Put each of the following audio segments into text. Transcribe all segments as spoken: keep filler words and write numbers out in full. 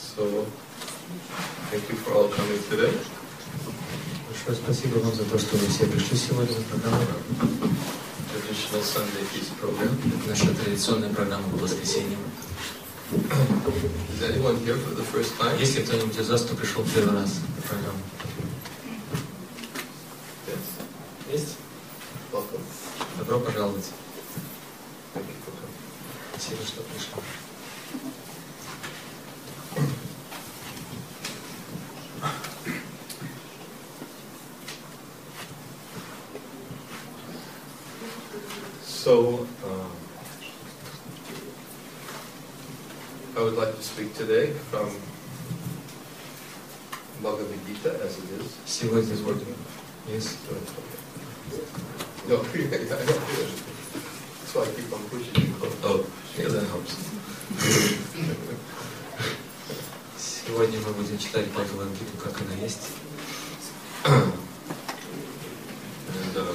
So, thank you for all coming today. Большое спасибо вам за то, что вы все пришли сегодня на программу. Traditional Sunday Feast program. Наша традиционная программа по воскресеньям. Is anyone here for the first time? Есть ли кто-нибудь из вас, кто пришел первый раз на программу? Yes. Есть? Welcome. Добро пожаловать. Thank you for coming. Спасибо, что пришли. So, um, I would like to speak today from Bhagavad Gita as it is. Сегодня is working. Yes. No, yeah, yeah, I don't do it. That's why I keep on pushing you. Oh, yeah, that helps. Сегодня мы будем читать Бхагавад-гиту, как она есть. And, um,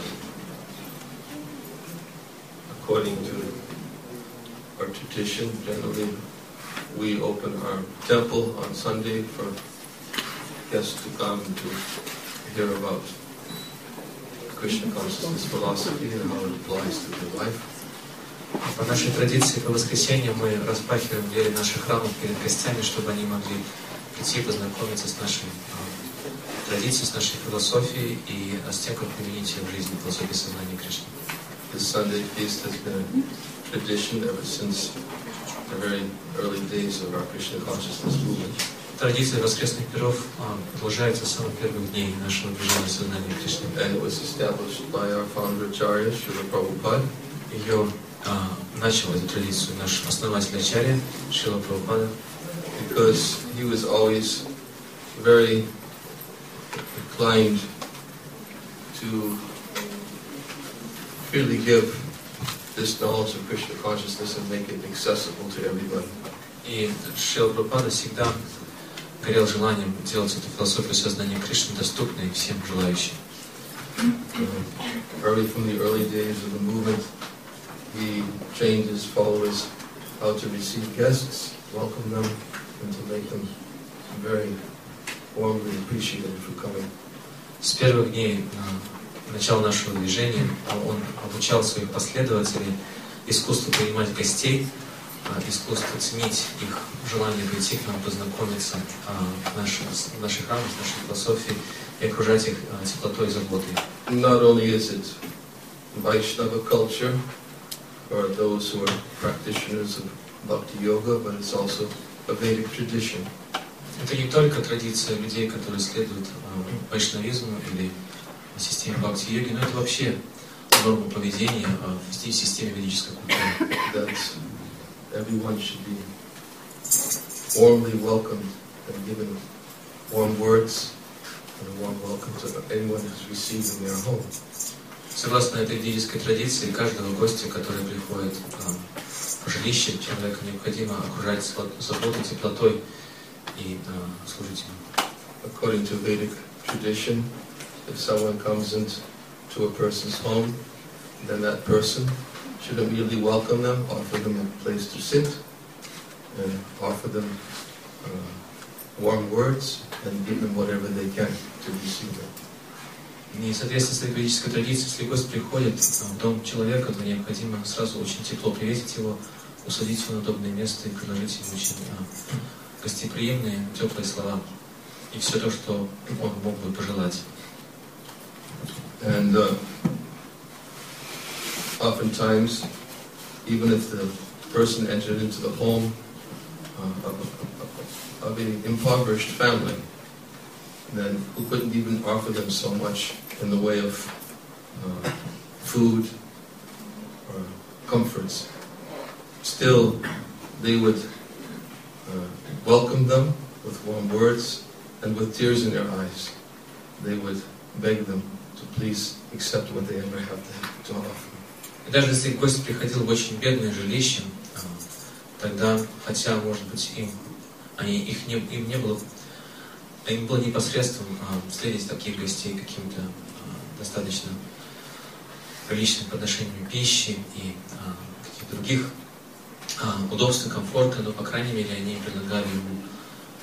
according to our tradition, generally we open our temple on Sunday for guests to come to hear about Krishna consciousness philosophy and how it applies to their life. По нашей традиции, по воскресеньям мы распахиваем двери наших храмов перед гостями, чтобы они могли прийти познакомиться с нашей э, традицией, с нашей философией и с тем, как применить ее в жизни, философии сознания Кришны. The Sunday feast has been a tradition ever since the very early days of our Krishna consciousness movement. Традиция воскресных пиров э, продолжается с самых первых дней нашего движения сознания Кришны. And it was established by our founder Acharya, Srila Prabhupada. Ее э, начал эту традицию наш основатель Ачарья, Шрила Прабхупада. Because he was always very inclined to freely give this knowledge of Krishna consciousness and make it accessible to everybody. И Шрила Прабхупада всегда горел желанием делать эту философию сознания Кришны доступной всем желающим. Uh, early from the early days of the movement, he trained his followers how to receive guests, welcome them, and to make them very warmly appreciated for coming. С первых дней э, начала нашего движения он обучал своих последователей искусству принимать гостей, э, искусству ценить их желание прийти к нам, познакомиться э, в наших, в наших храмах, в нашей философии и окружать их э, теплотой и заботой. Not only is it Vaishnava culture for those who are practitioners of Bhakti Yoga, but it's also a Vedic tradition. Это не только традиция людей, которые следуют э, вайшнавизму или системе бхакти-йоги, но это вообще норма поведения э, в системе ведической культуры. That everyone should be warmly welcomed and given warm words and a warm welcome to anyone who's received in their home. Согласно этой ведической традиции, каждого гостя, который приходит э, в жилище человека, необходимо окружать заботой, теплотой и э, служить ему. According to Vedic tradition, if someone comes into a person's home, then that person should immediately welcome them, offer them a place to sit, and offer them uh, warm words, and give them whatever they can to receive them. И, соответственно, с ведической традицией, если гость приходит в дом человека, то необходимо сразу очень тепло приветить его, усадить его на удобное место и предложить ему очень э, гостеприимные, теплые слова и все то, что он мог бы пожелать. And uh, oftentimes, even if the person entered into the home uh, of, of, of an impoverished family, then who couldn't even offer them so much in the way of uh, food or comforts, still they would uh, welcome them with warm words and with tears in their eyes. They would beg them to please accept what they ever have to, to offer. И даже если гость приходил в очень бедное жилище, тогда, хотя, может быть, им, они, их не, им не было, им было непосредством встретить таких гостей каким-то достаточно приличным подношением пищи и каких-то других удобств и комфорта, но, по крайней мере, они предлагали ему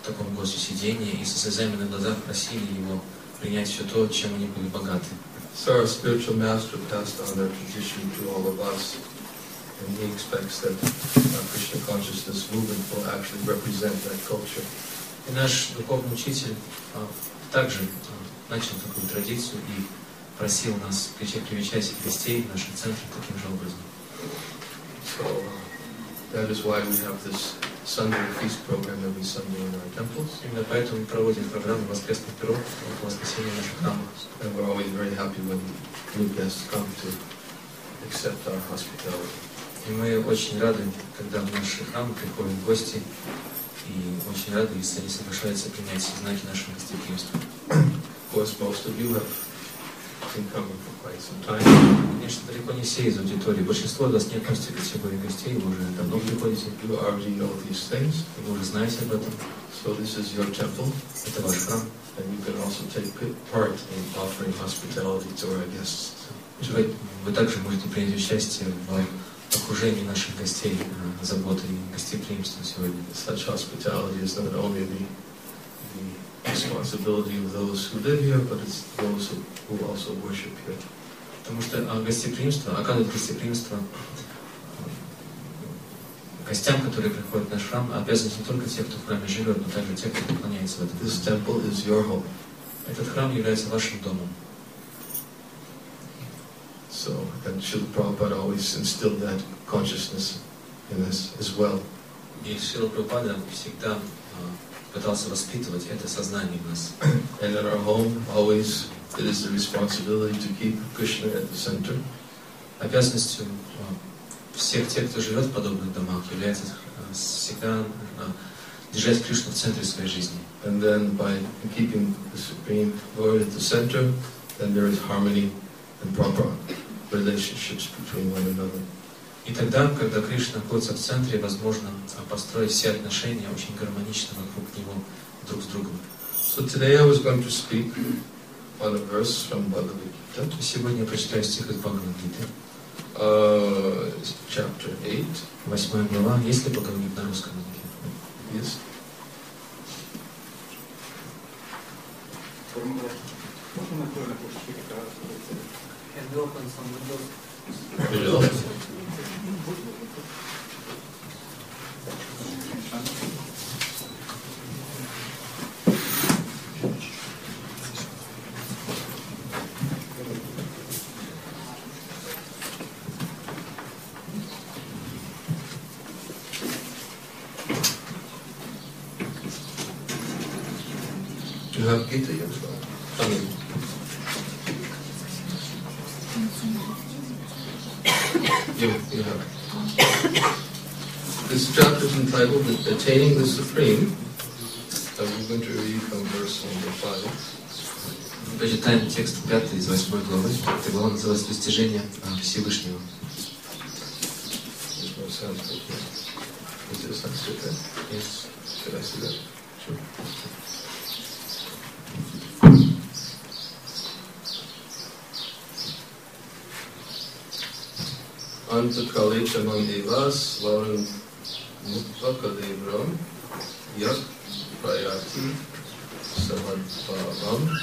областью сидения и со слезами на глазах просили его принять все то, чем они были богаты. So our spiritual master passed on that tradition to all of us, and he expects that our Krishna consciousness movement will actually represent that culture. И наш духовный учитель а, также а, начал такую традицию и просил нас привечать гостей в наши центры таким же образом. So uh, that is why we have this Sunday feast program every Sunday in our temples. Именно поэтому мы проводим программу воскресных пирог в воскресенье в наших храмах. And we're always very happy when new guests come to accept our hospitality. И мы очень rады, когда в наши храмы приходят гости, и очень рады, если они соглашаются принять знаки нашего гостеприимства. Of course, most of you have been coming for quite some time. Конечно, далеко не все из аудитории. Большинство из вас не относится к категории гостей, вы уже давно приходите. You already know these things. Вы уже знаете об этом. So this is your temple. Это ваш храм. And you can also take part in offering hospitality to our guests. Вы, вы также можете принять участие в окружении наших гостей, заботой и гостеприимством сегодня. Such hospitality is not only the, the responsibility of those who live here, but it's those who, who also worship here. Потому что гостеприимство, оказывать гостеприимство гостям, которые приходят в наш храм, обязаны не только те, кто в храме живет, но также те, кто поклоняется в этом храме. This temple is your home. Этот храм является вашим домом. So, and Srila Prabhupada always instilled that consciousness in us as well. И Шрила Прабхупада всегда пытался воспитывать это сознание в нас. And in our home, always it is the responsibility to keep Krishna at the center. Обязанностью всех тех, кто живет в подобных домах, является всегда держать Кришну в центре своей жизни. And then by keeping the Supreme Lord at the center, then there is harmony and proper relationships between one another. И тогда, когда Кришна находится в центре, возможно построить все отношения очень гармонично вокруг него, друг с другом. So today I was going to speak on a verse from Bhagavad Gita. Сегодня я прочитаю стих из Бхагавад-гиты. Uh, chapter eight. Восьмая глава. Есть ли Бхагавад-гита на русском языке? Yes. You have Gita here? I mean, you, you have. This chapter is entitled Attaining the Supreme. So we're going to read from verse number five. Прочитаем текст пятый из восьмой главы. Эта глава называется «Достижение Всевышнего». There's no Sanskrit here. Is there Sanskrit there? Yes. Should I see that? Sure. Antakali chamang evas varam mukvakadevram yak prayati samadbhavam.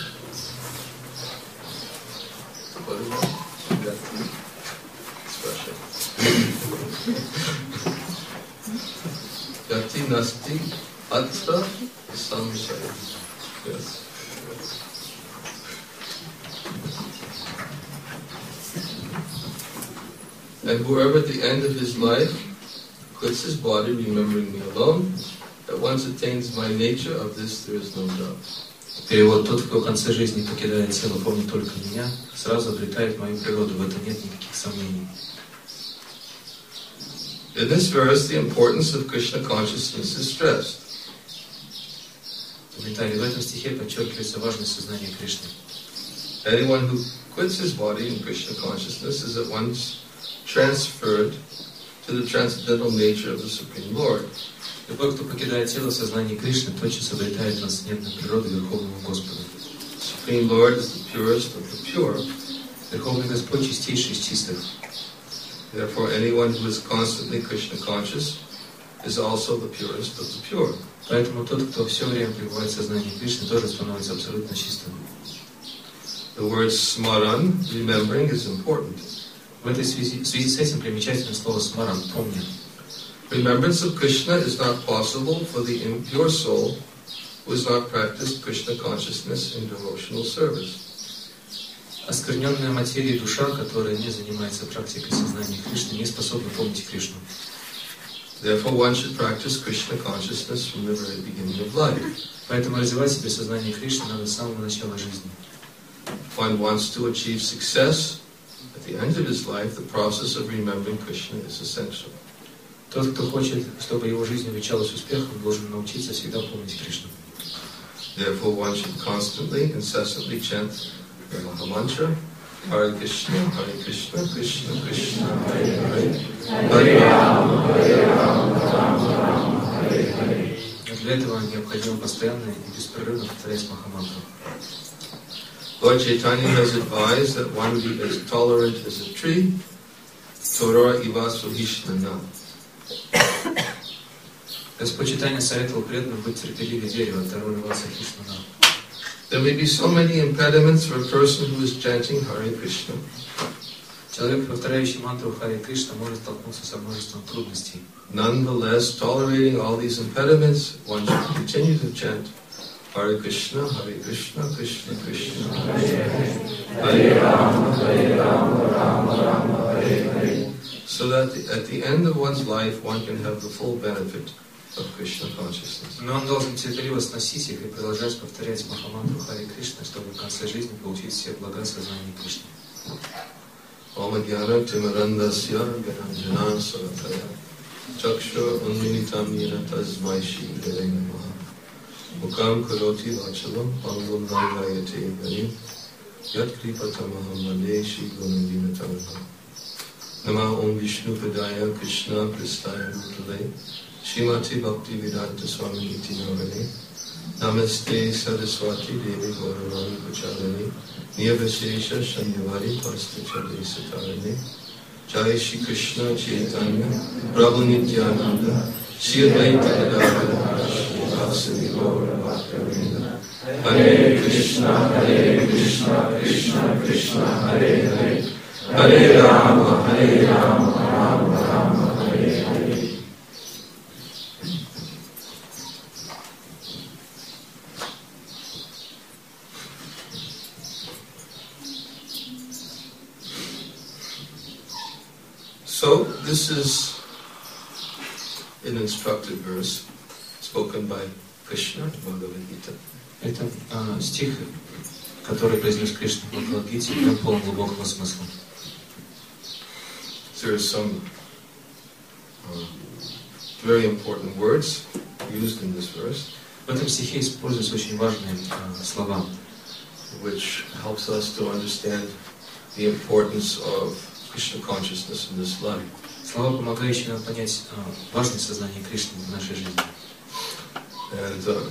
What is that expression? Yati nasti atra samsaya. Yes. And whoever at the end of his life quits his body, remembering me alone, at once attains my nature, of this there is no doubt. Перевод: тот, кто в конце жизни покидает тело, помнит только меня, сразу обретает мою природу, в этом нет никаких сомнений. In this verse, the importance of Krishna consciousness is stressed. В этом стихе подчеркивается важность сознания Кришны. Anyone who quits his body in Krishna consciousness is at once transferred to the transcendental nature of the Supreme Lord. Любой, кто покидает тело в сознании Кришны, тотчас обретает трансцендентную природу Верховного Господа. Supreme Lord is the purest of the pure. Верховный Господь чистейший из чистых. Therefore, anyone who is constantly Krishna conscious is also the purest of the pure. Поэтому тот, кто все время пребывает в сознании Кришны, тоже становится абсолютно чистым. The word smaran, remembering, is important. В этой связи, в связи с этим примечательно слово смаран, помни. Remembrance of Krishna is not possible for the impure soul who has not practiced Krishna consciousness in devotional service. Оскверненная материя душа, которая не занимается практикой сознания Кришны, не способна помнить Кришну. Therefore, one should practice Krishna consciousness from the very beginning of life. Поэтому развивать себе сознание Кришны надо с самого начала жизни. If one wants to achieve success at the end of his life, the process of remembering Krishna is essential. Тот, кто хочет, чтобы его жизнь увенчалась успехом, должен научиться всегда помнить Кришну. Therefore, one should constantly, incessantly chant the Mahamantra, Hare Krishna, Hare Krishna, Krishna Krishna, Hare Hare, Hare Rama, Hare Rama, Rama Rama, Hare Hare. Для этого необходимо постоянно и беспрерывно повторять Махамантру. Lord Chaitanya has advised that one be as tolerant as a tree, Torah iva suhishnana. Господь Чайтанья советовал преданным быть терпеливее дерева, Торah iva suhishnana. There may be so many impediments for a person who is chanting Hare Krishna. Человек, повторяющий мантру Харе Кришна, может столкнуться со множеством трудностей. Nonetheless, tolerating all these impediments, one should continue to chant Hare Krishna, Hare Krishna, Krishna Krishna, Hare Hare, Hare Rama, Hare Rama, Rama Rama, Hare Hare, so that at the end of one's life, one can have the full benefit of Krishna consciousness. Но он должен терпеливо сносить их и продолжать повторять Махамантру Харе Кришна, чтобы в конце жизни получить все блага сознания Кришны. Om Jnana Timarandasya Gyananjana Sarataya Chakshur Unmilitam Yena Tasmai Shri Gurave Namaha Mukam Karoti Vachalam Pangam Vaivayate Varim Yat Kripatamaham Vande Shri Gunadinatamaha Nama Om Vishnu Padaya Krishna Pristaya Bhutale Srimati Bhakti Vedanta Swami Iti Navane Namaste Saraswati Devi Gauravani Pachalani Niyavashesha Shanyavari Pasta Chale Satarane Jai Shri Krishna Chaitanya Prabhu Nityananda Shri Advaita Gadadhara Shri Vasadi Gaura Bhaktivinoda Hare Krishna Hare Krishna Krishna Krishna Hare Hare Hare Rama Hare Rama Rama Rama Hare Hare. So, this is an instructive verse spoken by Krishna in Bhagavad Gita. Это э, стих, который произнес Кришна в Бхагавад-гите, прям полон глубокого смысла. There are some uh, very important words used in this verse, В этом стихе используются очень важные э, слова, which helps us to understand the importance of Krishna consciousness in this life. Слова, помогающие нам понять э, важность сознания Кришны в нашей жизни. And uh,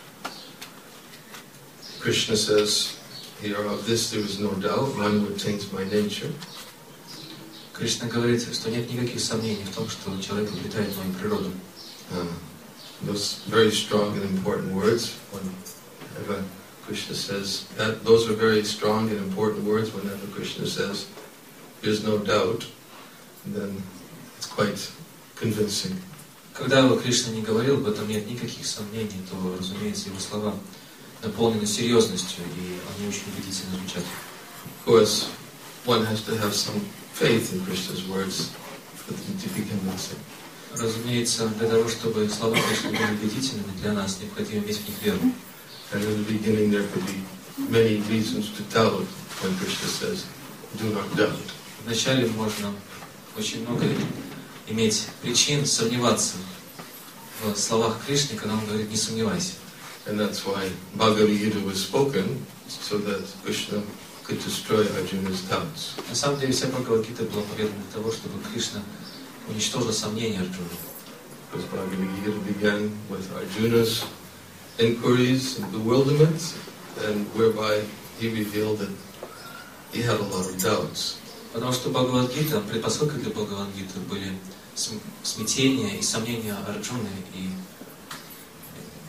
Krishna says, here of this there is no doubt, one who attains my nature. Кришна говорит, что нет никаких сомнений в том, что человек обретает мою природу. Uh, those very strong and important words. Whenever Krishna says that, those are very strong and important words. Whenever Krishna says, "There's no doubt," then it's quite convincing. Когда бы Кришна не говорил, в этом нет никаких сомнений, то, разумеется, его слова наполнены серьезностью, и они очень убедительно звучат. Of course, one has to have some faith in Krishna's words for them to be convincing. Разумеется, для того, чтобы слова Кришны были убедительными, для нас необходимо иметь в них веру. And in the beginning there could be many reasons to doubt when Krishna says, "Do not doubt." Вначале можно очень много иметь причин сомневаться в словах Кришны, когда он говорит «не сомневайся». And that's why Bhagavad Gita was spoken, so that Krishna could destroy Arjuna's doubts. На самом деле вся Бхагавад-гита была поведена для того, чтобы Кришна уничтожил сомнения Арджуны. Because Bhagavad Gita began with Arjuna's inquiries and bewilderment, and whereby he revealed that he had a lot of doubts. Потому что Бхагавад-гита, предпосылкой для Бхагавад-гиты были смятения и сомнения Арджуны, и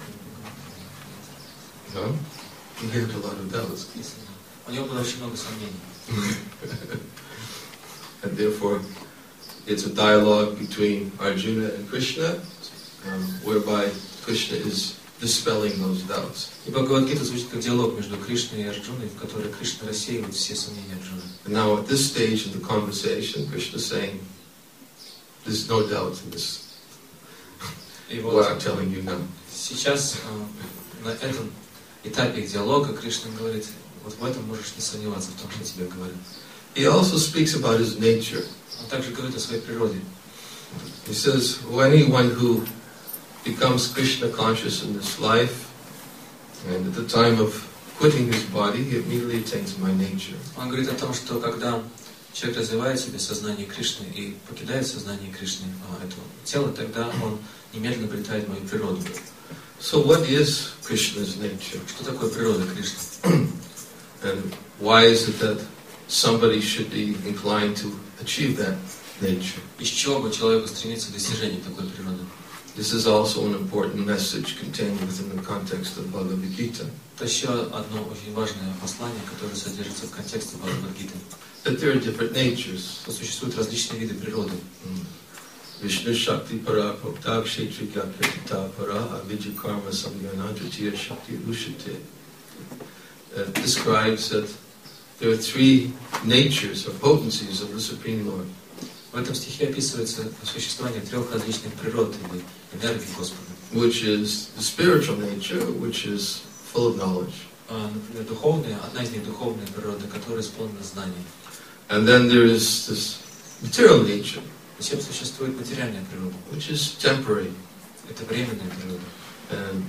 No? He had a lot of doubts. У него было очень много сомнений. And therefore, it's a dialogue between Arjuna and Krishna, um, whereby Krishna is dispelling those doubts. И Бхагавад-гита звучит как диалог между Кришной и Арджуной, в которой Кришна рассеивает все сомнения Арджуны. And now at this stage of the conversation, Krishna is saying, there's no doubt in this, what I'm telling you now. Сейчас на этом этапе диалога Кришна говорит, вот в этом можешь не сомневаться, в том, что я тебе говорю. He also speaks about his nature. Он также говорит о своей природе. He says, well, anyone who becomes Krishna conscious in this life, and at the time of quitting his body, he immediately attains my nature. Он говорит о том, что когда человек развивает в себе сознание Кришны и покидает сознание Кришны, этого тела, тогда он немедленно обретает мою природу. So what is Krishna's nature? Что такое природа Кришны? And why is it that somebody should be inclined to achieve that nature? Из чего бы человеку стремиться к достижению такой природы? This is also an important message contained within the context of Bhagavad Gita. Это еще одно очень важное послание, которое содержится в контексте Бхагавад-гиты. That there are different natures. Существуют различные виды природы. Vishnu Shakti Para, Bhakta Kshetri Gyakritita Para, Avidya Karma Samyana Tritiya Shakti Ushite. It describes that there are three natures or potencies of the Supreme Lord. В этом стихе описывается существование трех различных природ или энергий Господа. Which is the spiritual nature, which is full of knowledge. Например, духовная, одна из них духовная природа, которая исполнена знанием. And then there is this material nature, Затем существует материальная природа. which is temporary. Это временная природа. And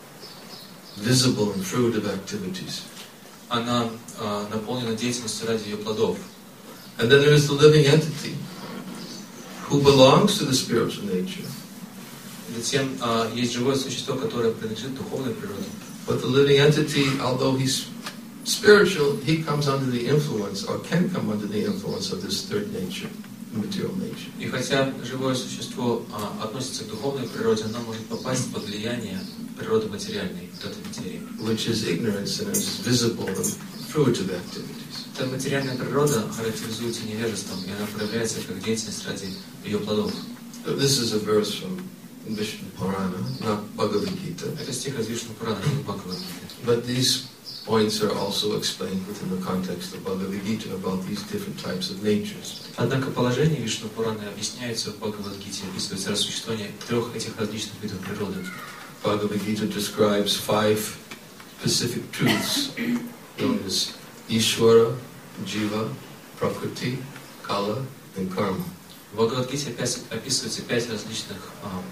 visible and fruitive activities. Она э, наполнена деятельностью ради ее плодов. And then there is the living entity, who belongs to the spiritual nature. Затем э, есть живое существо, которое принадлежит духовной природе. But the living entity, although he's spiritual, he comes under the influence, or can come under the influence of this third nature, the material nature. И хотя живое существо э, относится к духовной природе, оно может попасть под влияние природы материальной, вот этой материи. Which is ignorance and is visible and fruitive activities. Эта материальная природа характеризуется невежеством, и она проявляется как деятельность ради ее плодов. This is a verse from Vishnu Purana, not Bhagavad Gita. Это стих из Вишну Пурана, не Бхагавад-гиты. But these points are also explained within the context of Bhagavad Gita about these different types of natures. Однако положение Вишну Пураны объясняется в Бхагавад-гите, описывается рассуществование трех этих различных видов природы. Bhagavad Gita describes five specific truths known as Ishvara, Jiva, Prakriti, Kala, and Karma. В Бхагавад-гите описывается пять различных, а,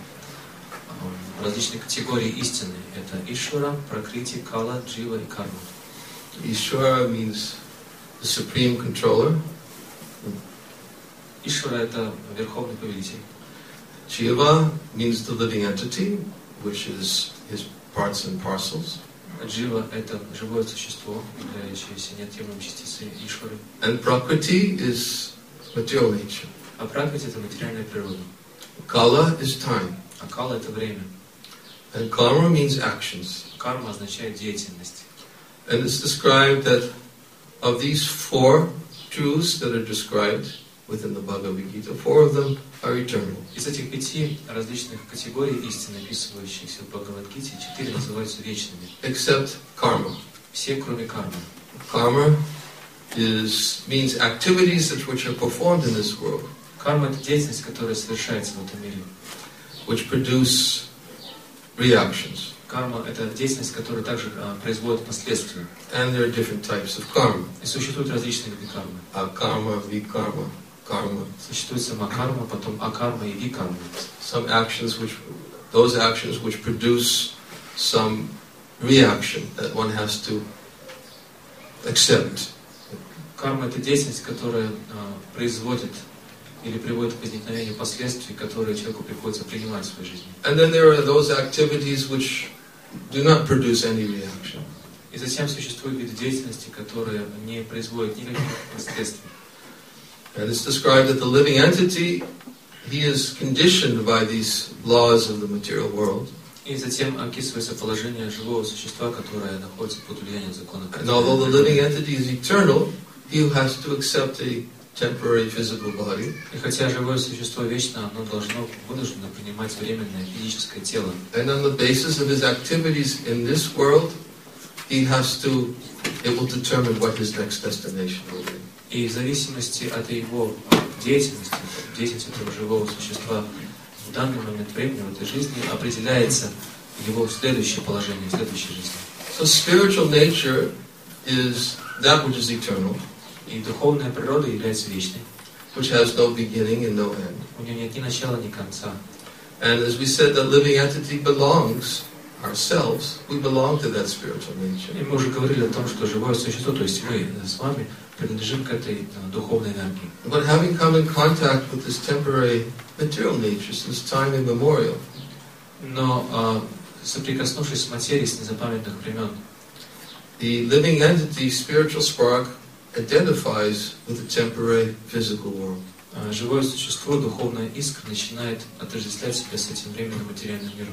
а, различных категорий истины. Это Ишвара, Пракрити, Кала, Джива и Карма. Ishvara means the supreme controller. Ишвара — это верховный повелитель. Jiva means the living entity, which is his parts and parcels. Джива — это живое существо, являющееся неотъемлемой частицей Ишвары. And Prakriti is material nature. А Пракрити — это материальная природа. Kala is time. А Кала — это время. And Karma means actions. Карма означает деятельность. And it's described that of these four truths that are described within the Bhagavad Gita, four of them are eternal. Из этих пяти различных категорий истин, описывающихся в Бхагавад-гите, четыре называются вечными. Except karma. Все, кроме кармы. Karma is means activities that which are performed in this world, Карма — это деятельность, которая совершается в этом мире. which produce reactions. Карма — это деятельность, которая также а, производит последствия. And there are different types of karma. И существуют различные виды кармы. Akarma, vikarma, karma. Существует сама карма, потом акарма и викарма. Some actions which, those actions which produce some reaction that one has to accept. Карма — это деятельность, которая а, производит или приводит к возникновению последствий, которые человеку приходится принимать в своей жизни. And then there are those activities which do not produce any reaction. И затем существуют виды деятельности, которые не производят никаких последствий. And it's described that the living entity, he is conditioned by these laws of the material world. И И затем описывается положение живого существа, которое находится под влиянием закона. And although the living entity is eternal, he has to accept a temporary physical body. И хотя живое существо вечно, оно должно вынуждено принимать временное физическое тело. And on the basis of his activities in this world, he has to, it will determine what his next destination will be. И в зависимости от его деятельности, деятельности этого живого существа, в данный момент времени в этой жизни определяется его следующее положение, в следующей жизни. So spiritual nature is that which is eternal, И духовная природа является вечной. which has no beginning and no end. У нее нет ни начала, ни конца. And as we said, the living entity belongs, ourselves, we belong to that spiritual nature. И мы уже говорили о том, что живое существо, то есть мы с вами, принадлежим к этой духовной энергии. But having come in contact with this temporary material nature since time immemorial, Но а, соприкоснувшись с материей с незапамятных времен, the living entity, spiritual spark, identifies with the temporary physical world. а, живое существо, духовная искра, начинает отождествлять себя с этим временным материальным миром.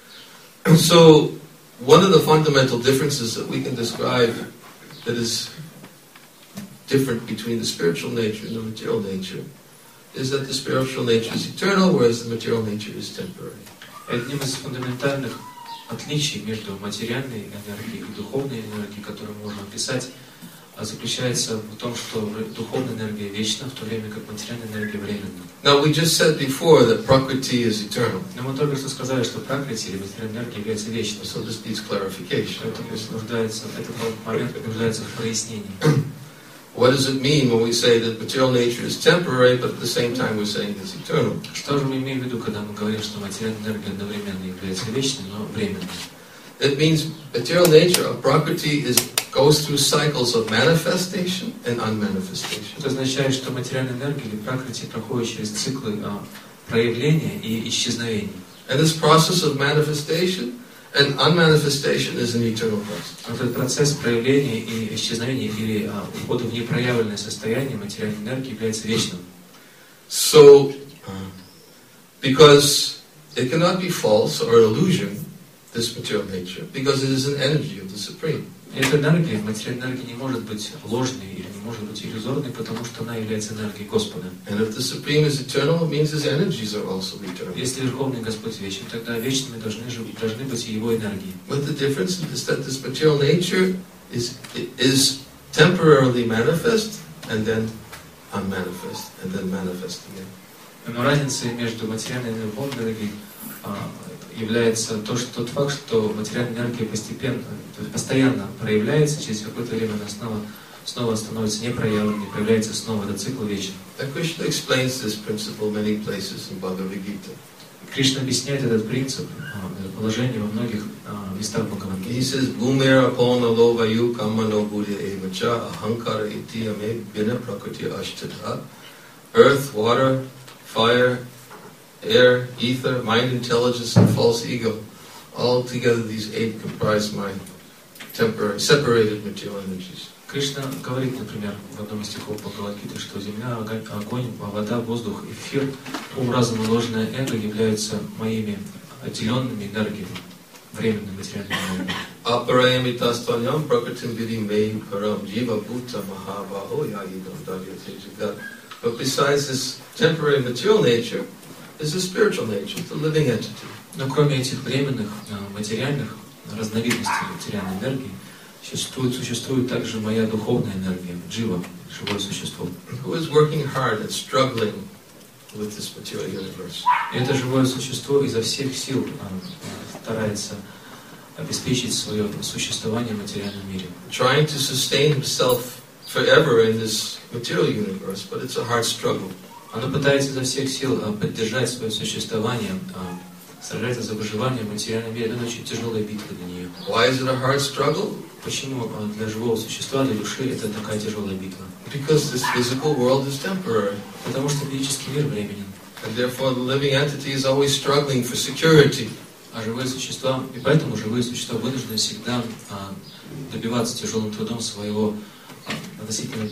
So, one of the fundamental differences that we can describe that is different between the spiritual nature and the material nature is that the spiritual nature is eternal, whereas the material nature is temporary. Одним из фундаментальных отличий между материальной энергией и духовной энергией, которую мы можем описать, заключается в том, что духовная энергия вечна, в то время как материальная энергия временна. Now, we just said before that Prakriti is eternal. Но мы только что сказали, что Пракрити или материальная энергия является вечной. So this needs clarification. Поэтому нуждается, этот момент нуждается в прояснении. What does it mean when we say that material nature is temporary, but at the same time we're saying it's eternal? Что же мы имеем в виду, когда мы говорим, что материальная энергия одновременно является вечной, но временной? It means material nature of Prakriti is goes through cycles of manifestation and unmanifestation. Это означает, что материальная энергия или Пракрити проходит через циклы а, проявления и исчезновения. And this process of manifestation and unmanifestation is an eternal process. Этот процесс проявления и исчезновения или а, ухода в непроявленное состояние материальной энергии является вечным. So, because it cannot be false or illusion, this material nature, because it is an energy of the Supreme. Эта энергия, материальная энергия не может быть ложной или не может быть иллюзорной, потому что она является энергией Господа. And if the Supreme is eternal, it means his energies are also eternal. Если Верховный Господь вечен, тогда вечными должны, должны быть и его энергии. But the difference is that this material nature is is temporarily manifest and then unmanifest and then manifest again. Но разница между материальной и духовной энергией является то, что тот факт, что материальная энергия постепенно, то есть постоянно проявляется, через какое-то время она снова, снова становится непроявленной, проявляется снова, это цикл вечен. Krishna explains this principle many places in Bhagavad Gita. Кришна объясняет этот принцип, это положение во многих местах Бхагавад-гиты. He says, "Bhumera apona lovayu kamano buddha evacha ahankara iti ame bina prakriti ashtadha." Earth, water, fire, air, ether, mind, intelligence, and false ego. All together, these eight comprise my temporary, separated material energies. Кришна говорит, например, в одном из стихов Бхагавад-гиты, что земля, огонь, вода, воздух, эфир, ум, разум и ложное эго являются моими отделенными энергиями, временными материальными энергиями. Aparayamitastvanyam prakritim vidim me param jiva bhuta mahabaho yayidam daryate jagat. But besides this temporary material nature, is a spiritual nature, it's a living entity. Но кроме этих временных материальных разновидностей материальной энергии, существует, существует также моя духовная энергия, джива, живое существо. Who is working hard and struggling with this material universe. И это живое существо изо всех сил старается обеспечить свое существование в материальном мире. Trying to sustain himself forever in this material universe, but it's a hard struggle. Оно пытается изо всех сил поддержать свое существование, сражается за выживание в материальном мире. Это очень тяжелая битва для нее. Why is it a hard struggle? Почему для живого существа, для души это такая тяжелая битва? Because this physical world is temporary. Потому что физический мир временен. And therefore the living entity is always struggling for security. А живые существа, и поэтому живые существа вынуждены всегда а, добиваться тяжелым трудом своего а, относительно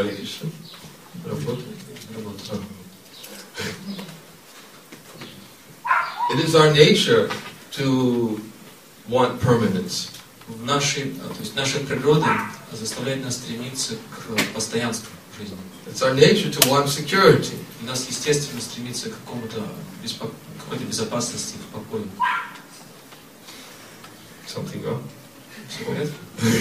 Hare Krishna. Работа. Работа. It is our nature to want permanence. В нашей, то есть наша природа заставляет нас стремиться к постоянству в жизни. It's our nature to want security. У нас естественно стремиться к какому-то беспо... какой-то безопасности, к покою. Something wrong? Все в порядке?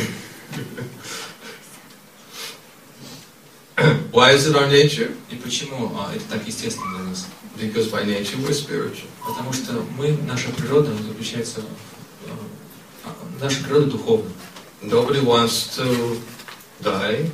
Why is it our nature? И почему а, это так естественно для нас? Because by nature we're spiritual. Потому что мы, наша природа заключается, а, наша природа духовна. Nobody wants to die.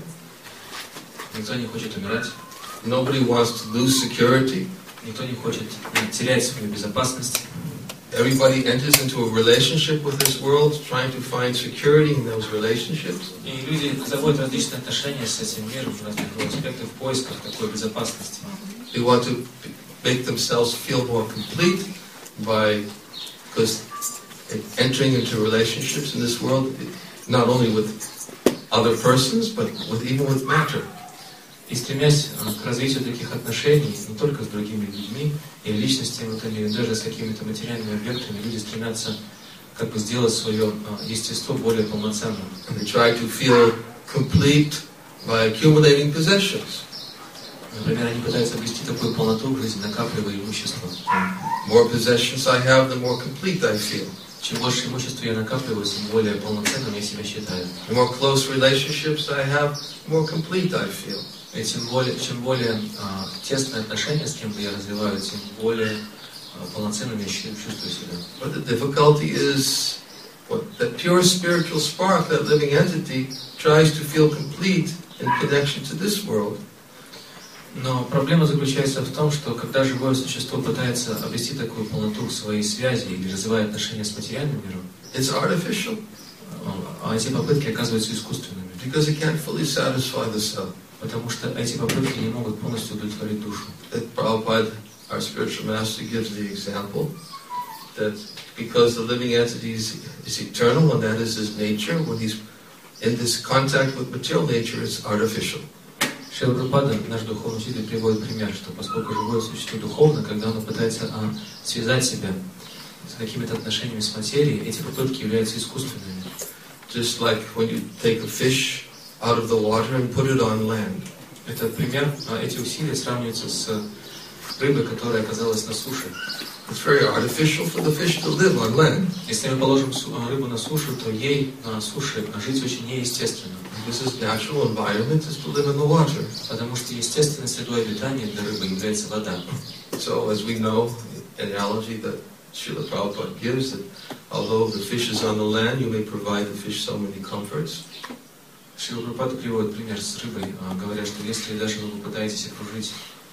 Никто не хочет умирать. Nobody wants to lose security. Никто не хочет терять свою безопасность. Everybody enters into a relationship with this world, trying to find security in those relationships. И люди заводят различные отношения с этим миром в разных аспектах в поисках такой безопасности. They want to make themselves feel more complete by, because entering into relationships in this world, not only with other persons, but with even with matter. И стремясь к развитию таких отношений не только с другими людьми и личностями, но даже с какими-то материальными объектами, люди стремятся как бы сделать свое естество более полноценным. And they try to feel complete by accumulating possessions. Например, они пытаются обрести такую полноту в жизни, накапливая имущество. More possessions I have, the more complete I feel. Чем больше имущества я накапливаю, тем более полноценным я себя считаю. The more close relationships I have, the more complete I feel. И тем более, чем более а, тесные отношения с кем-то я развиваю, тем более а, полноценным я чувствую себя. But the difficulty is what that pure spiritual spark, that living entity, tries to feel complete in connection to this world. Но проблема заключается в том, что когда живое существо пытается обрести такую полноту в своей связи или развивает отношения с материальным миром, It's artificial. А эти попытки оказываются искусственными. Because it can't fully satisfy the self. Потому что эти попытки не могут полностью удовлетворить душу. That Prabhupada, our spiritual master, gives the example that because the living entity is, is eternal and that is his nature, when he's in this contact with material nature, it's artificial. Шрила Прабхупада, наш духовный учитель, приводит пример, что поскольку живое существо духовно, когда оно пытается а, связать себя с какими-то отношениями с материей, эти попытки являются искусственными. Just like when you take a fish out of the water and put it on land. Этот пример, эти усилия сравниваются с рыбой, которая оказалась на суше. It's very artificial for the fish to live on land. Если мы положим рыбу на сушу, то ей на суше жить очень неестественно. This is natural environment is to live in the water. Потому что естественной средой обитания для рыбы является вода. So as we know, an analogy that Srila Prabhupada gives, that although the fish is on the land, you may provide the fish so many comforts. Шрила Прабхупада приводит пример с рыбой, говоря, что если даже вы попытаетесь окружить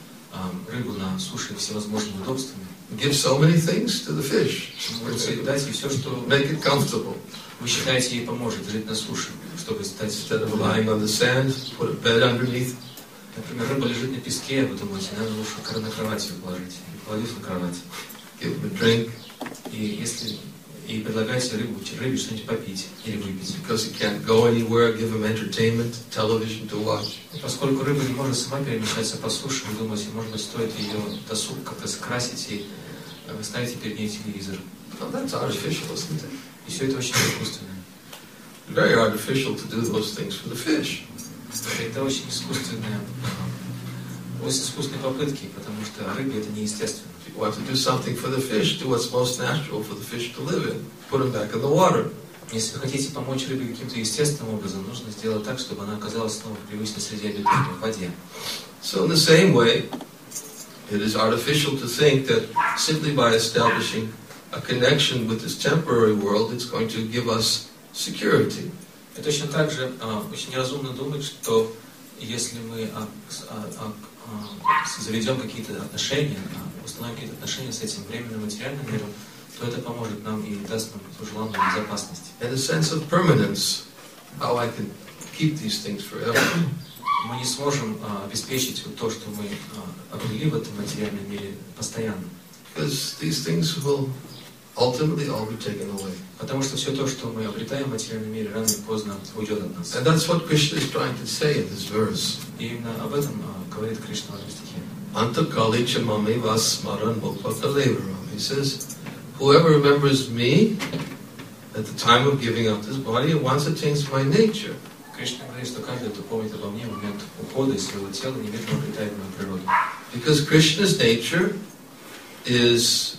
рыбу на суше всевозможными удобствами, give so many things to the fish, дать ей все, что make it comfortable. Вы считаете, ей поможет жить на суше, чтобы стать Instead of lying on the sand, put a bed underneath. Например, рыба лежит на песке, а вы думаете, надо лучше на кровать ее положить, и кладете на кровать. Give them a drink. И если и предлагаете рыбу, рыбе что-нибудь попить или выпить. Because it can't go anywhere, give them entertainment, television to watch. И поскольку рыба не может сама перемещаться по суше, вы думаете, может быть, стоит ее досуг как-то скрасить и вы ставите перед ней телевизор. Oh, that's artificial, isn't it? И все это очень искусственно. Very artificial to do those things for the fish. Это очень искусственные, очень искусственные попытки, потому что рыбе это неестественно. If you want to do something for the fish, do what's most natural for the fish to live in. Put them back in the water. Если вы хотите помочь рыбе каким-то естественным образом, нужно сделать так, чтобы она оказалась снова в привычной среде обитания, в воде. So in the same way, it is artificial to think that simply by establishing a connection with this temporary world, it's going to give us security. И точно так же а, очень неразумно думать, что если мы а, а, а, а, заведем какие-то отношения, а, установим какие-то отношения с этим временным материальным миром, то это поможет нам и даст нам ту желанную безопасность. And a sense of permanence, how I can keep these things forever. Мы не сможем а, обеспечить вот то, что мы а, обрели в этом материальном мире постоянно. Because these things will ultimately all be taken away. Потому что все то, что мы обретаем в материальном мире, рано или поздно уйдет от нас. And that's what Krishna is trying to say in this verse. И именно об этом а, говорит Кришна в этом стихе. Antakali chamami vasmaran mukpakalevaram. He says, whoever remembers me at the time of giving up this body and once attains my nature. Кришна говорит, что каждый, кто помнит обо мне в момент ухода из своего тела, немедленно обретает мою природу. Because Krishna's nature is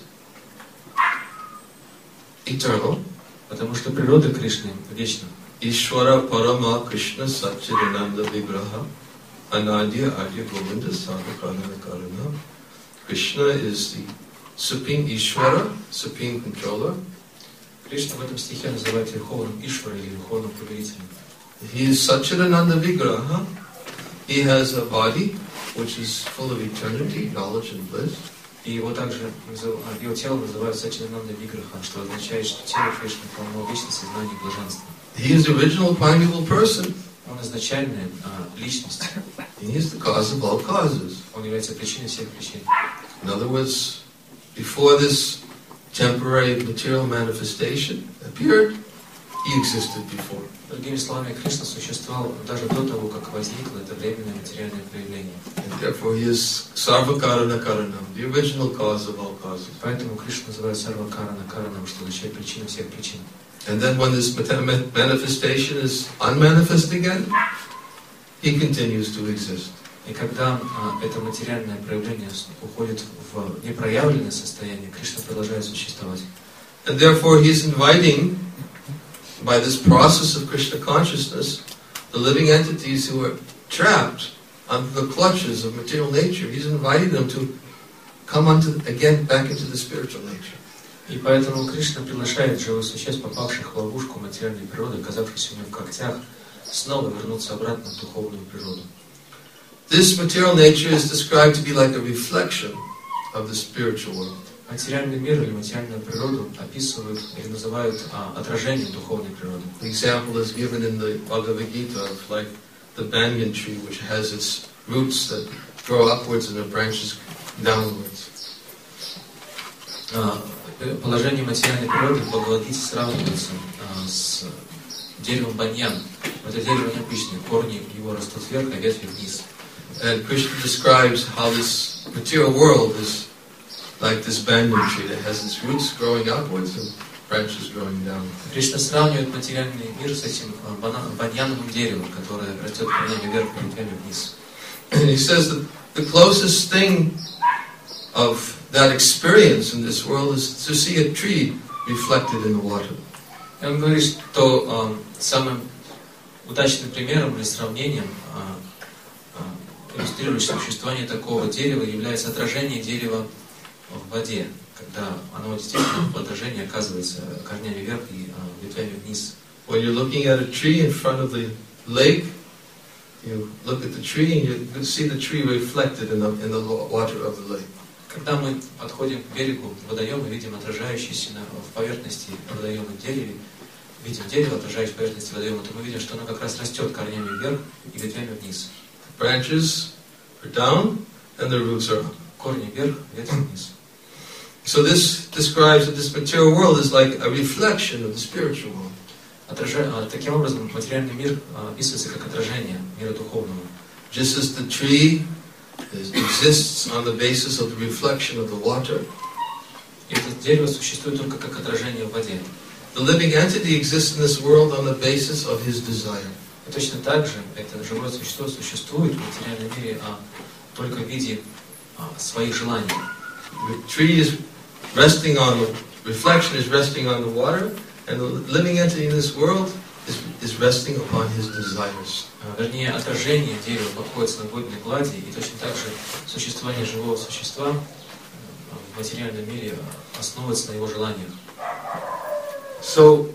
eternal. Потому что природа Кришны вечна. Ishvara Parama Krishna Satchidananda Vigraha Anadya Adya Govinda Sarvakara Karana. Krishna is the supreme Ishvara, supreme controller. Кришна в этом стихе называют Верховным Ишвара или Верховным Повелителем. He is Satchidananda Vigraha. He has a body which is full of eternity, knowledge and bliss. И его также, его тело называют Саччидананда Виграха, что означает, что тело Кришны полно вечности, знания и блаженства. He is the original primeval person. Он изначальная а, личность. And he is the cause of all causes. Он является причиной всех причин. In other words, before this temporary material manifestation appeared, he existed before. Другими словами, Кришна существовал даже до того, как возникло это временное материальное проявление. And therefore he is Sarvakarana Karanam, the original cause of all causes. Поэтому Кришну называют Сарвакарана Каранам, что означает причина всех причин. And then when this manifestation is unmanifest again, he continues to exist. И когда а, это материальное проявление уходит в непроявленное состояние, Кришна продолжает существовать. And therefore he is inviting, by this process of Krishna consciousness, the living entities who are trapped under the clutches of material nature, he's inviting them to come onto, again back into the spiritual nature. И поэтому Кришна приглашает живых существ, попавших в ловушку материальной природы, оказавшихся у него в когтях, снова вернуться обратно в духовную природу. This material nature is described to be like a reflection of the spiritual world. Материальный мир или материальную природу описывают или называют а, отражением духовной природы. The example is given in the Bhagavad Gita of like the banyan tree, which has its roots that grow upwards and the branches downwards. А, положение материальной природы в Бхагавад-гите сравнивается а, с деревом баньян. Это дерево необычное, корни его растут вверх, а ветви вниз. And Krishna describes how this material world is like this banyan tree that has its roots growing upwards and branches growing down. Кришна сравнивает материальный мир с этим баньяновым деревом, которое растет корнями вверх и ветвями вниз. And he says that the closest thing of that experience in this world is to see a tree reflected in the water. И он говорит, что э, самым удачным примером или сравнением, э, э, иллюстрирующим существование такого дерева, является отражение дерева в воде, когда оно действительно в отражении оказывается корнями вверх и э, ветвями вниз. When you're looking at a tree in front of the lake, you look at the tree and you can see the tree reflected in the, in the water of the lake. Когда мы подходим к берегу водоема, видим отражающееся на, в поверхности водоема дереве, видим дерево, отражающее в поверхности водоема, то мы видим, что оно как раз растет корнями вверх и ветвями вниз. Branches are down and the roots are up. Корни вверх, ветви вниз. So this describes that this material world is like a reflection of the spiritual world. Отража... Таким образом, материальный мир описывается как отражение мира духовного. Just as the tree exists on the basis of the reflection of the water, и это дерево существует только как отражение в воде. The living entity exists in this world on the basis of his desire. И точно так же это живое существо существует в материальном мире а, только в виде а, своих желаний. The tree is resting on the reflection is resting on the water, and the living entity in this world is, is resting upon his desires. Вернее, отражение дерева находится на водной глади, и точно так же существование живого существа в материальном мире основывается на его желаниях. So,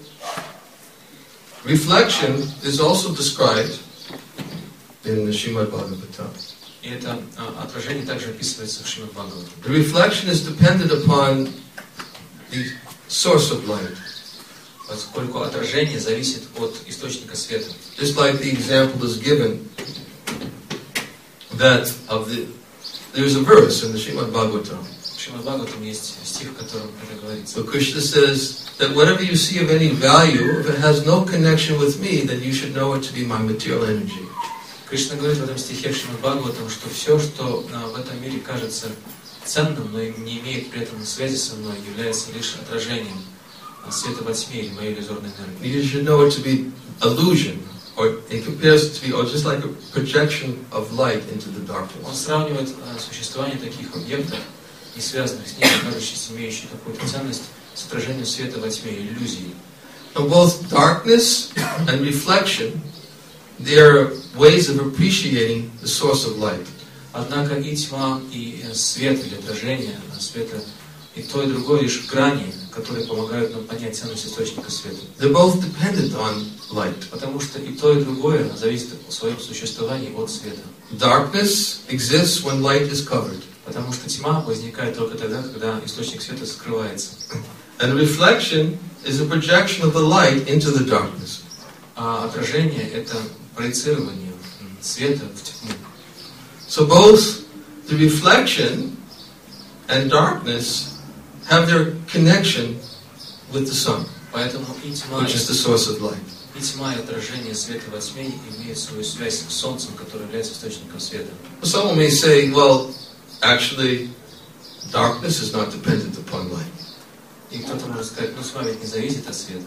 reflection is also described in the Srimad Bhagavatam. И это отражение также описывается в Шримад Бхагаватам. The reflection is dependent upon the source of light. Поскольку отражение зависит от источника света. Just like the example is given that of the there is a verse in the Srimad Bhagavatam. В Шримад Бхагаватам есть стих, в котором это говорится. So Krishna says that whatever you see of any value, if it has no connection with me, then you should know it to be my material energy. Кришна говорит в этом стихе в Шримад Бхагаватам, что все, что в этом мире кажется ценным, но не имеет при этом связи со мной, является лишь отражением света во тьме или моей иллюзорной энергии. You should know it to be illusion, or it compares to be, or just like a projection of light into the darkness. Он сравнивает существование таких объектов, не связанных с ними, кажущихся имеющих какую-то ценность, с отражением света во тьме, иллюзией. Now both darkness and reflection, they are ways of appreciating the source of light. Однако и тьма, и свет, или отражение света, и то, и другое лишь грани, которые помогают нам понять ценность источника света. They're both dependent on light. Потому что и то, и другое зависит в своем существовании от света. Darkness exists when light is covered. Потому что тьма возникает только тогда, когда источник света скрывается. And reflection is a projection of the light into the darkness. А отражение — это проецирование света в тьму. So both the reflection and darkness have their connection with the sun, Поэтому и тьма, which is the source of light. и тьма, и отражение света во тьме имеют свою связь с солнцем, которое является источником света. Someone may say, well, actually, darkness is not dependent upon light. И кто-то может сказать, ну тьма ведь не зависит от света.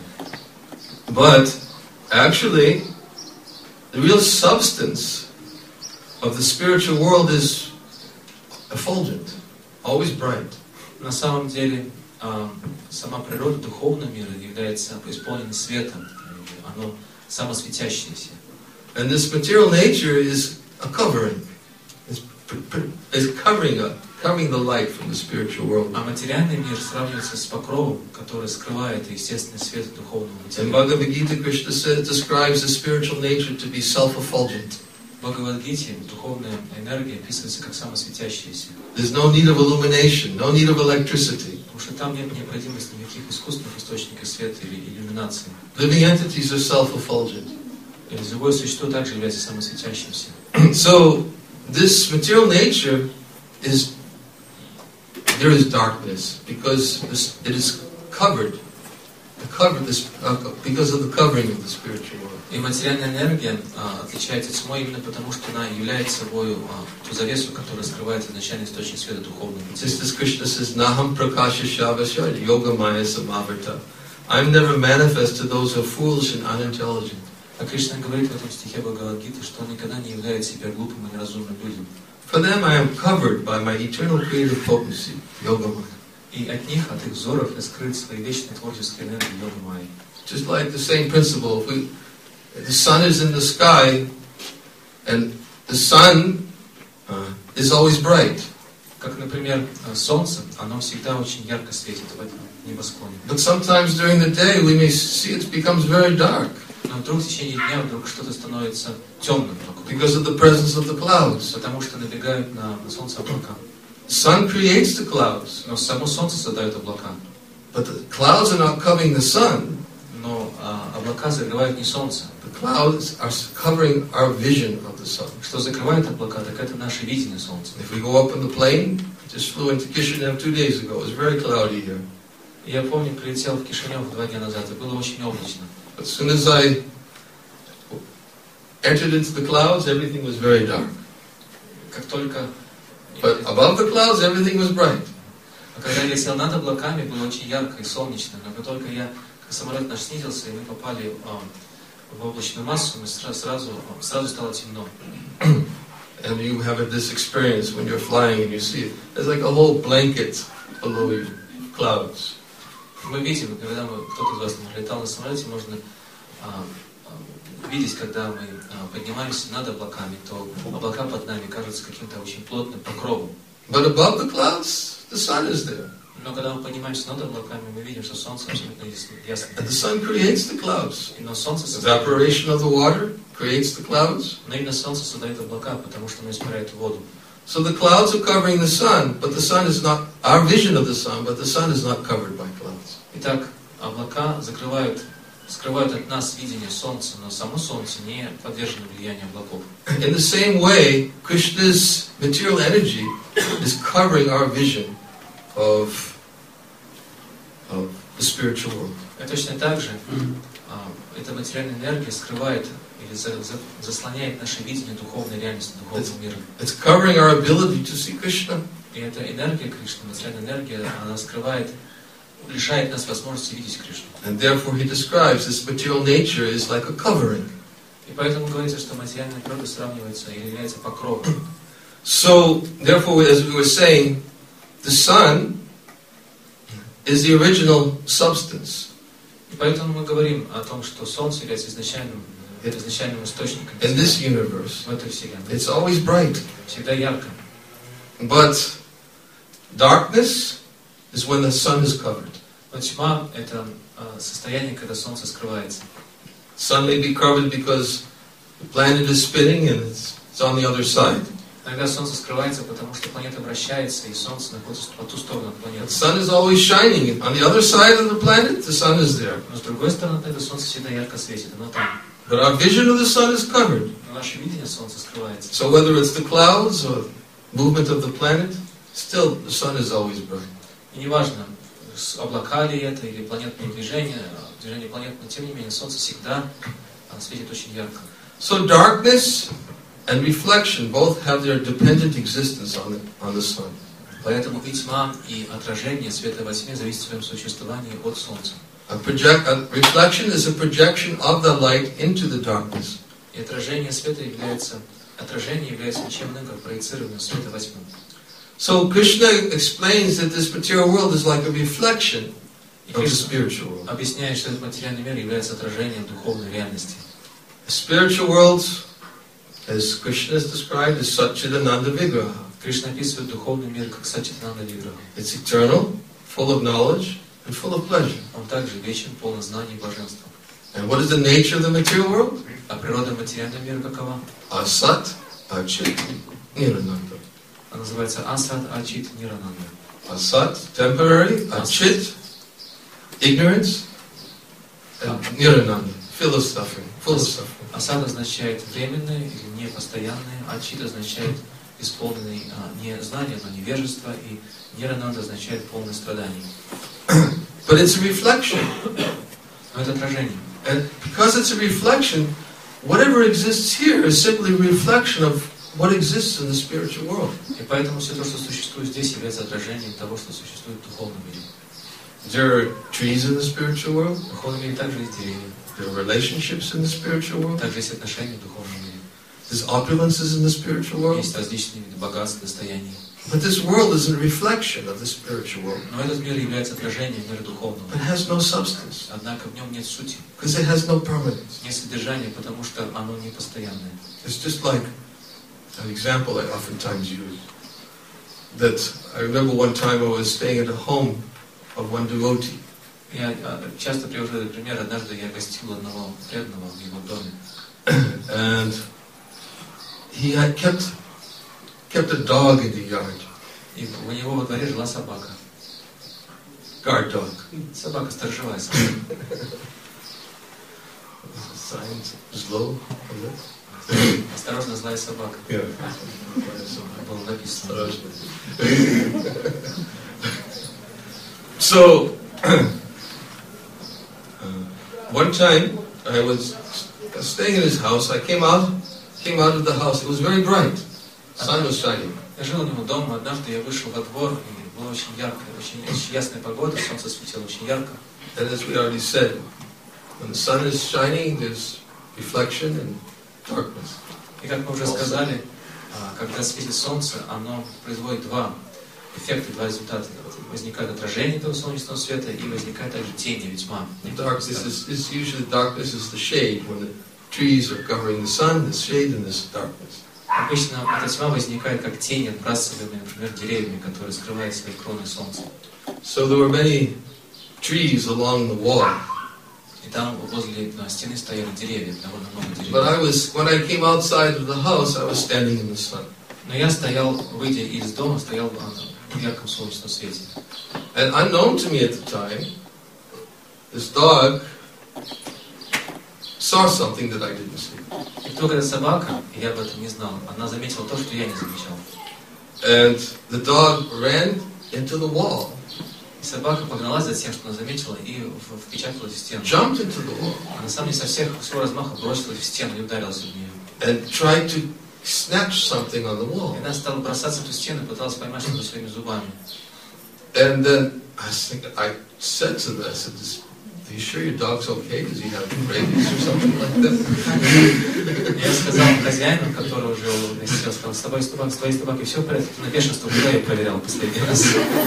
But actually, the real substance of the spiritual world is effulgent, always bright. На самом деле, сама природа духовного мира является исполненной светом. Оно самосветящееся. And this material nature is a covering. It's, it's covering up, covering the light from the spiritual world. А материальный мир сравнивается с покровом, который скрывает естественный свет духовного In материала. Bhagavad Gita, Krishna says, describes the spiritual nature to be self-effulgent. В Бхагавад-гите духовная энергия описывается как самосветящаяся. There's no need of illumination, no need of electricity. Потому что там нет необходимости никаких искусственных источников света или иллюминации. Living entities are self-effulgent. Или живое существо также является самосветящимся. So, this material nature is, there is darkness because this, it is covered, covered this, uh, because of the covering of the spiritual world. И материальная энергия а, отличается тьмой именно потому, что она является собой а, ту завесу, которая скрывает изначальный источник света духовного Just материала. as Krishna says, Naham prakasha shavasya yoga maya samavarta. I'm never manifest to those who are foolish and unintelligent. А Кришна говорит в этом стихе Бхагавад-гиты, что он никогда не является себя глупым и неразумным людям. For them I am covered by my eternal creative potency, yoga maya. И от них, от их взоров, я скрыт своей вечной творческой энергией йога майи. Just like the same principle, if we, the sun is in the sky, and the sun uh, is always bright. Как, например, солнце, оно всегда очень ярко светит в этом небосклоне. But sometimes during the day we may see it becomes very dark Но вдруг в течение дня вдруг что-то становится темным вокруг. because of the presence of the clouds. Потому что набегают на, на солнце облака. The sun creates the clouds, Но само солнце создает облака. but the clouds are not covering the sun. Но а, облака закрывают не солнце. The clouds are covering our vision of the sun. Что закрывает облака, так это наше видение солнца. If we go up in the plane, I just flew into Kishinev two days ago. It was very cloudy here. Я помню, прилетел в Кишинев два дня назад, и было очень облачно. As soon as I entered into the clouds, everything was very dark. Как только... But above the clouds, everything was bright. А когда я летел над облаками, было очень ярко и солнечно. Но как только я, как самолет наш снизился, и мы попали а, в облачную массу, мы сразу, сразу, сразу стало темно. And you have this experience when you're flying and you see it. There's like a whole blanket below you, clouds. Мы видим, когда мы, кто-то из вас летал на самолете, можно а, а, видеть, когда мы а, поднимаемся над облаками, то облака под нами кажутся каким-то очень плотным покровом. But above the clouds, the sun is there. Но когда мы поднимаемся над облаками, мы видим, что солнце абсолютно ясно. And the sun creates the clouds. Но солнце создает, Evaporation of the water creates the clouds. но именно солнце создает облака, потому что оно испаряет воду. So the clouds are covering the sun, but the sun is not, our vision of the sun, but the sun is not covered by clouds. Итак, облака закрывают, скрывают от нас видение солнца, но само солнце не подвержено влиянию облаков. In the same way, Krishna's material energy is covering our vision of, of the spiritual world. И точно так же эта материальная энергия скрывает или заслоняет наше видение духовной реальности, духовного мира. It's covering our ability to see Krishna. И эта энергия Кришны, материальная энергия, она скрывает, лишает нас возможности видеть Кришну. And therefore he describes this material nature is like a covering. И поэтому говорится, что материальная природа сравнивается или является покровом. So, therefore, as we were saying, the sun is the original substance. И поэтому мы говорим о том, что Солнце является изначальным, изначальным источником in this universe. в этой вселенной. It's always bright. Всегда ярко. But darkness is when the sun is covered. Но тьма — это состояние, когда Солнце скрывается. Sun may be covered because the planet is spinning and it's, it's on the other side. Иногда Солнце скрывается, потому что планета вращается, и Солнце находится по ту сторону от планеты. The sun is always shining. On the other side of the planet, the sun is there. Но с другой стороны, это Солнце всегда ярко светит, оно там. But our vision of the sun is covered. Но наше видение Солнца скрывается. So whether it's the clouds or movement of the planet, still the sun is always bright. И неважно, облака ли это, или планетное движение, движение планет, но тем не менее Солнце всегда светит очень ярко. So darkness and reflection both have their dependent existence on the, on the sun. Поэтому и тьма, и отражение света во тьме зависит в своем существовании от Солнца. A, project, a reflection is a projection of the light into the darkness. И отражение света является, отражение является ничем иным, как проецированием света во тьму. So Krishna explains that this material world is like a reflection of the spiritual world. Объясняет, что этот материальный мир является отражением духовной реальности. The spiritual world, as Krishna has described, is Satchidananda Vigraha. Кришна описывает духовный мир как Саччитананда Виграха. It's eternal, full of knowledge, and full of pleasure. Он также вечен, полон знаний и блаженства. And what is the nature of the material world? А природа материального мира какова? Asat, Achit, Nirananda. Она называется Асат, Ачит, Нирананда. Asat, temporary, Achit, ignorance, and Nirananda, full of suffering, full of suffering. Асад означает временное или непостоянное, Ачит означает исполненный а, не знание, но невежество, и Нирананда означает полное страдание. But it's a reflection. Но это отражение. And because it's a reflection, whatever exists here is simply a reflection of what exists in the spiritual world. И поэтому все то, что существует здесь, является отражением того, что существует в духовном мире. There are trees in the spiritual world. В духовном мире также есть деревья. There are relationships in the spiritual world. Также есть отношения в духовном мире. There's opulences in the spiritual world. Есть различные виды богатств, достояний. But this world is a reflection of the spiritual world. Но этот мир является отражением мира духовного. It has no substance. Однако в нем нет сути. Because it has no permanence. Нет содержания, потому что оно не постоянное. It's just like an example I oftentimes use. That I remember one time I was staying at a home of one devotee. Я часто привожу этот пример. Однажды я гостил у одного преданного в его доме. And he had kept kept a dog in the yard. И у него во дворе жила собака. Guard dog. Собака сторожевая собака. Signs slow. Осторожно, злая собака. Yeah. Было написано. So, uh, one time I was staying in his house. I came out, came out of the house. It was very bright. The sun was shining. Я жил у него дома. Однажды я вышел во двор, и была очень яркая, очень, очень ясная погода, солнце светило очень ярко. And as we already said, when the sun is shining, there's reflection and darkness. И как мы уже сказали, когда светит солнце, оно производит два эффекта, два результата. Возникает отражение этого солнечного света, и возникает также тень или тьма. Darkness is, is usually darkness is the shade. When the trees are covering the sun, there's shade and there's darkness. Обычно эта тьма возникает как тень, отбрасываемая, например, деревьями, которые скрывают своей кроной солнца. So there were many trees along the wall. И там возле стены стояли деревья, довольно много деревьев. But I was, when I came outside of the house, I was standing in the sun. Но я стоял, выйдя из дома, стоял в ярком солнечном свете. And unknown to me at the time, this dog saw something that I didn't see. И только эта собака, я об этом не знал, она заметила то, что я не замечал. And the dog ran into the wall. И собака погналась за тем, что она заметила, и впечаталась в стену. Jumped into the wall. А на самом деле со всех всего размаха бросилась в стену и ударилась в нее. And tried to snatch something on the wall. И она стала бросаться в эту стену и пыталась поймать что-то своими зубами. And then I was thinking, I said to them, I said, "Are you sure your dog's okay? Does he have rabies or something like that?" Я сказал хозяину, который уже сидел, сказал, с тобой, с тобой, с твоей собакой все в порядке, ты на бешенство, куда я проверял последний раз.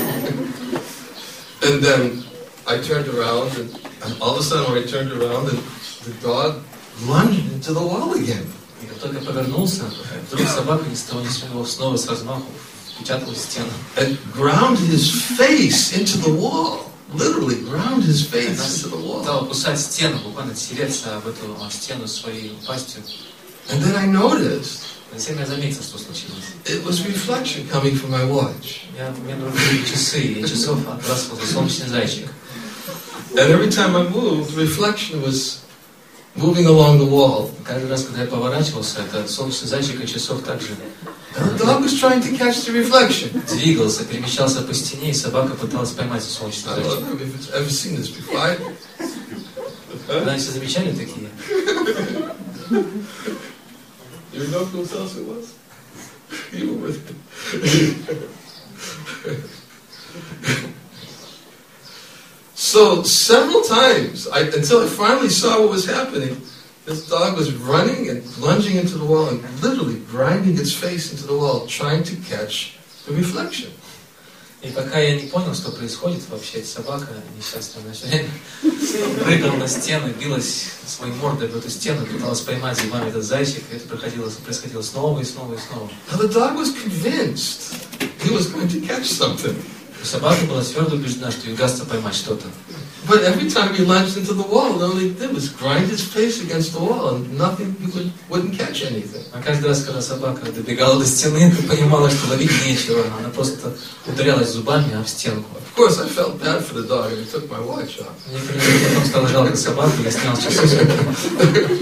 And then I turned around, and, and all of a sudden when I turned around, and the dog lunged into the wall again. И как только повернулся, вдруг собака ни с того ни с сего снова с размаху впечаталась в стену. And ground his face into the wall. Literally ground his face into the wall. Стала кусать стену, буквально тереться об эту стену своей пастью. And then I noticed Затем я заметил, что случилось. it was reflection coming from my watch. Я, у меня были часы, и часов отбрасывался солнечный зайчик. And every time I moved, reflection was moving along the wall. Каждый раз, когда я поворачивался, этот солнечный зайчик от часов также And the dog was trying to catch the reflection. двигался, перемещался по стене, и собака пыталась поймать солнечный I don't зайчик. know if you've ever сeen this before. I, Когда-нибудь замечали такие? You know who else it was? You were with it. So several times, I, until I finally saw what was happening, this dog was running and lunging into the wall and literally grinding its face into the wall, trying to catch the reflection. И пока я не понял, что происходит вообще, эта собака несчастная все время прыгала на стену, билась своей мордой в эту стену, пыталась поймать зубами этот зайчик, и это происходило, происходило снова и снова и снова. Now the dog was convinced he was going to catch something. Собака была твердо убеждена, что ей удастся поймать что-то. But every time he lunged into the wall, all he did was grind his face against the wall, and nothing, he would, wouldn't catch anything. А каждый раз, когда собака добегала до стены, ты понимала, что ловить нечего. Она просто ударялась зубами об стенку. Of course, I felt bad for the dog, and I took my watch off. Мне, конечно, потом стало жалко собаку, я снял часы с руки.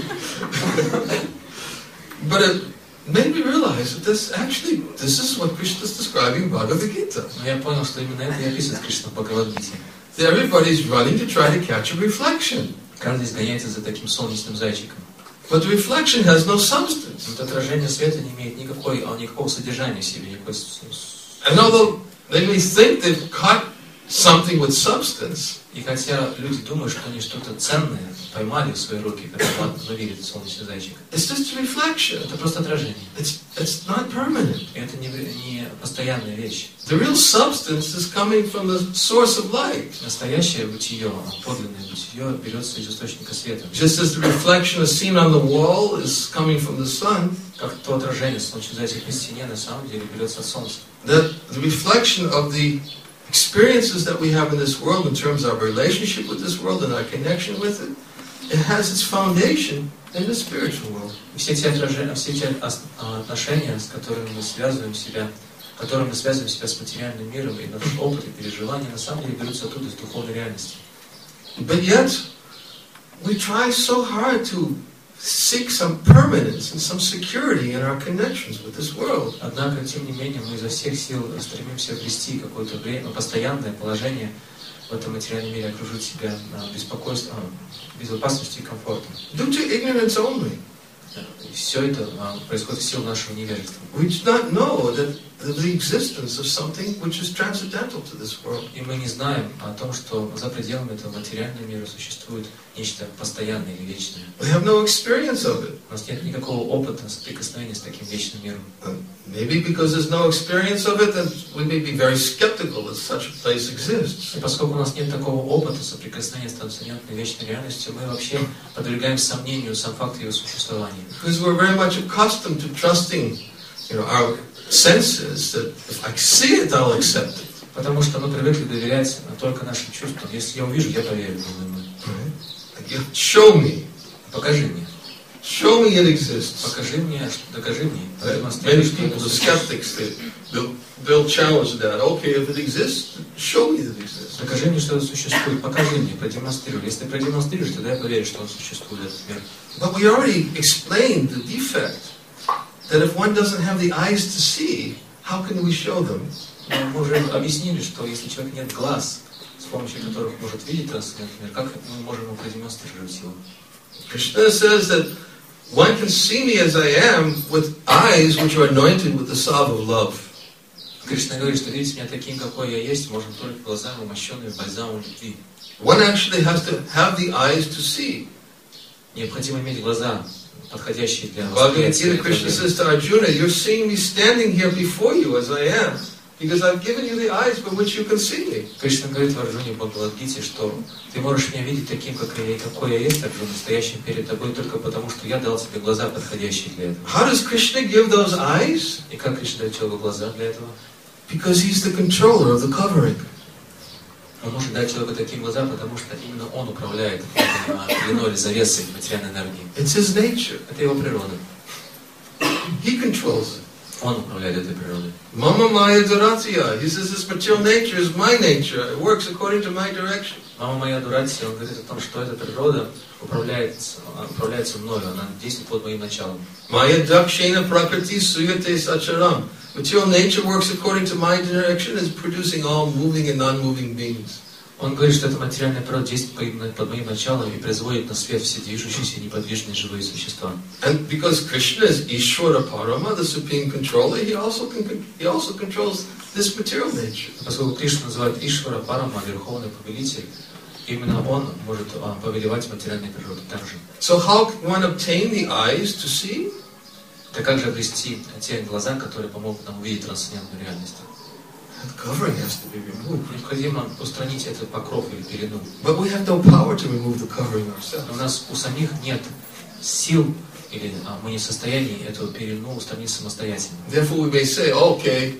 But it made me realize that this actually, this is what Krishna is describing in Bhagavad Gita. Но я понял, что именно это и описывает Кришна в Бхагавад-гите. That everybody's running to try to catch a reflection. Каждый изгоняется за таким солнечным зайчиком. But the reflection has no substance. Это отражение света не имеет никакой, никакого содержания в себе, никакой... And although they may think they've caught something with substance, И хотя люди думают, что они что-то ценное поймали в свои руки, когда ловили этот солнечный зайчик, it's just a reflection. это просто отражение. It's, it's not permanent. И это не, не постоянная вещь. The real substance is coming from the source of light. Настоящее бытие, подлинное бытие берется из источника света. Just as the reflection is seen on the wall is coming from the sun, Как то отражение солнечного зайчика на стене на самом деле берется от солнца. that the reflection of the experiences that we have in this world in terms of our relationship with this world and our connection with it, it has its foundation in the spiritual world. И все те отражения, все те отношения, с которыми мы связываем себя, которыми мы связываем себя с материальным миром, и наш опыт и переживания, на самом деле берутся оттуда, из духовной реальности. But yet, we try so hard to seek some permanence and some security in our connections with this world. Однако, тем не менее, мы изо всех сил стремимся обрести какое-то время, постоянное положение в этом материальном мире, окружить себя беспокойством, безопасностью и комфортом. Due to ignorance only. И все это происходит в силу нашего невежества. We do not know that the existence of something which is transcendental to this world. И мы не знаем о том, что за пределами этого материального мира существует нечто постоянное или вечное. We have no experience of it. У нас нет никакого опыта соприкосновения с таким вечным миром. Uh, maybe because there's no experience of it, then we may be very skeptical that such a place exists. И поскольку у нас нет такого опыта соприкосновения с трансцендентной вечной реальностью, мы вообще подвергаем сомнению сам факт ее существования. Because we're very much accustomed to trusting, you know, our senses that if I see it, I'll accept it. Потому что мы привыкли доверять только нашим чувствам. Если я увижу, я поверю. Right? Show me. Покажи мне. Show me it exists. Покажи мне, докажи мне. Many people, the skeptics, they, they'll, they'll challenge that. Okay, if it exists, show me that it exists. Докажи мне, что это существует. Покажи мне, продемонстрируй. Если ты продемонстрируешь, тогда я поверю, что он существует, этот мир. But we already explained the defect. That if one doesn't have the eyes to see, how can we show them Но мы уже объяснили, что если у человека нет глаз, с помощью которых может видеть трансцендентный мир, как мы можем ему продемонстрировать его? Krishna says that one can see me as I am with eyes which are anointed with the salve of love. Кришна говорит, что видеть меня таким, какой я есть, можно только глазами, умощенными бальзамом любви. One actually has to have the eyes to see. Необходимо иметь глаза, подходящие для Bhagavad восприятия. Gita, Krishna says to Arjuna, you're seeing me standing here before you as I am, because I've given you the eyes by which you can see me. Кришна говорит в Арджуне в Бхагавад-гите, что ты можешь меня видеть таким, как я, какой я есть, Арджуна, стоящим перед тобой, только потому, что я дал тебе глаза, подходящие для этого. How does Krishna give those eyes? И как Кришна дает человеку глаза для этого? Because he's the controller of the covering. Он может дать человеку такие глаза, потому что именно он управляет длиной или завесой материальной энергии. It's his nature. Это его природа. He controls it. Он управляет этой природой. Mama Maya Duratya. He says this material nature is my nature. It works according to my direction. Мама моя Дуратия, он говорит о том, что эта природа управляется, управляется мною, она действует под моим началом. Maya Dakshina Prakriti Suyate Sacharam. Material nature works according to my direction, is producing all moving and non-moving beings. Он говорит, что эта материальная природа действует под моим началом и производит на свет все движущиеся и неподвижные живые существа. And because Krishna is Ishvara Parama, the supreme controller, he also can, he also controls this material nature. Поскольку Кришна называют Ишвара Парама, верховный повелитель, именно он может а, повелевать материальной природой также. So how can one obtain the eyes to see? Так как же обрести те глаза, которые помогут нам увидеть трансцендентную реальность? The covering has to be removed. Необходимо устранить этот покров или пелену. But we have no power to remove the covering ourselves. Но у нас у самих нет сил, или а, мы не в состоянии эту пелену устранить самостоятельно. Therefore we may say, okay,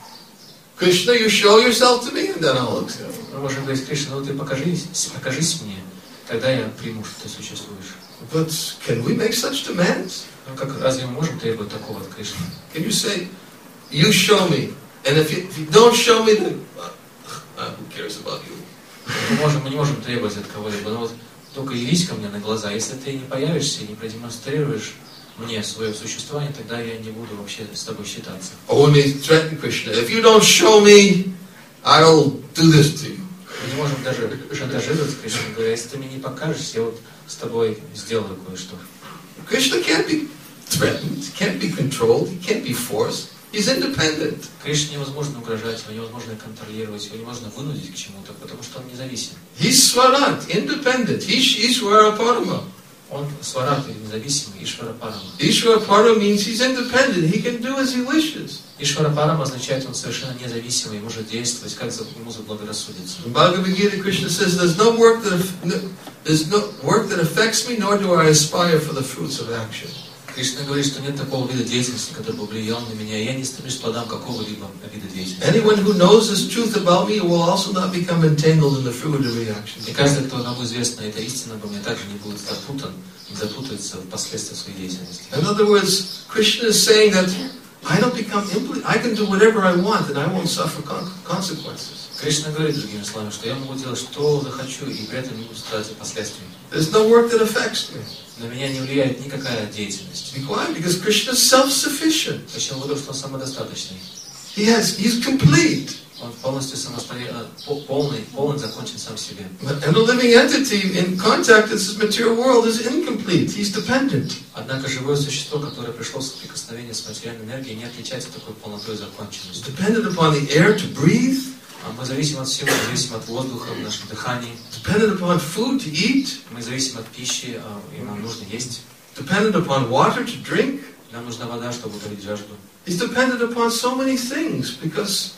Krishna, you show yourself to me, and then I'll accept. Мы можем говорить: Кришна, ну ты покажись, покажись мне, тогда я приму, что ты существуешь. But can we make such demands? Ну как, разве мы можем требовать такого от Кришны? Can you say, you show me, and if you, if you don't show me, then uh, who cares about you? Мы, можем, мы не можем требовать от кого-либо, но вот только явись ко мне на глаза. Если ты не появишься и не продемонстрируешь мне свое существование, тогда я не буду вообще с тобой считаться. Or we may threaten Krishna, if you don't show me, I'll do this to you. Мы не можем даже шантажировать Кришну, говоря: если ты мне не покажешь, я вот с тобой сделаю кое-что. Krishna can't be threatened, can't be controlled, he can't be forced. He's independent. Кришне невозможно угрожать, его невозможно контролировать, его невозможно вынудить к чему-то, потому что он независим. He's Swarat, independent. He's Ishvara Parama. Он сварат или независимый, Ишвара Парама. Ishvara Parama means he's independent. He can do as he wishes. Ишвара Парама означает, он совершенно независимый, может действовать, как ему заблагорассудится. In Bhagavad Gita, Krishna says, "There's no work that there's no work that affects me, nor do I aspire for the fruits of action." Кришна говорит, что нет такого вида деятельности, который бы влиял на меня, и я не стремлюсь к плодам какого-либо вида деятельности. Anyone who knows this truth about me will also not become entangled in the fruitive actions. И каждый, кто нам известна эта истина, обо мне также не будет запутан, не запутается в последствиях своей деятельности. In other words, Krishna is saying that I don't become impl- I can do whatever I want and I won't suffer con- consequences. Кришна говорит, другими словами, что я могу делать, что захочу, и при этом не буду страдать от последствий. There's no work that affects me. На меня не влияет никакая деятельность. Why? Because Krishna is self-sufficient. Почему? Потому что он самодостаточный. He has, he's complete. Он полностью самостоятельный, полный, полный, закончен сам себе. And a living entity in contact with this material world is incomplete. He's dependent. Однако живое существо, которое пришло в соприкосновение с материальной энергией, не отличается такой полнотой и He's законченностью. dependent upon the air to breathe. Мы зависим от всего, зависим от воздуха в нашем дыхании. Dependent upon food to eat. Мы зависим от пищи, и нам нужно есть. Dependent upon water to drink. Нам нужна вода, чтобы утолить жажду. He's dependent upon so many things because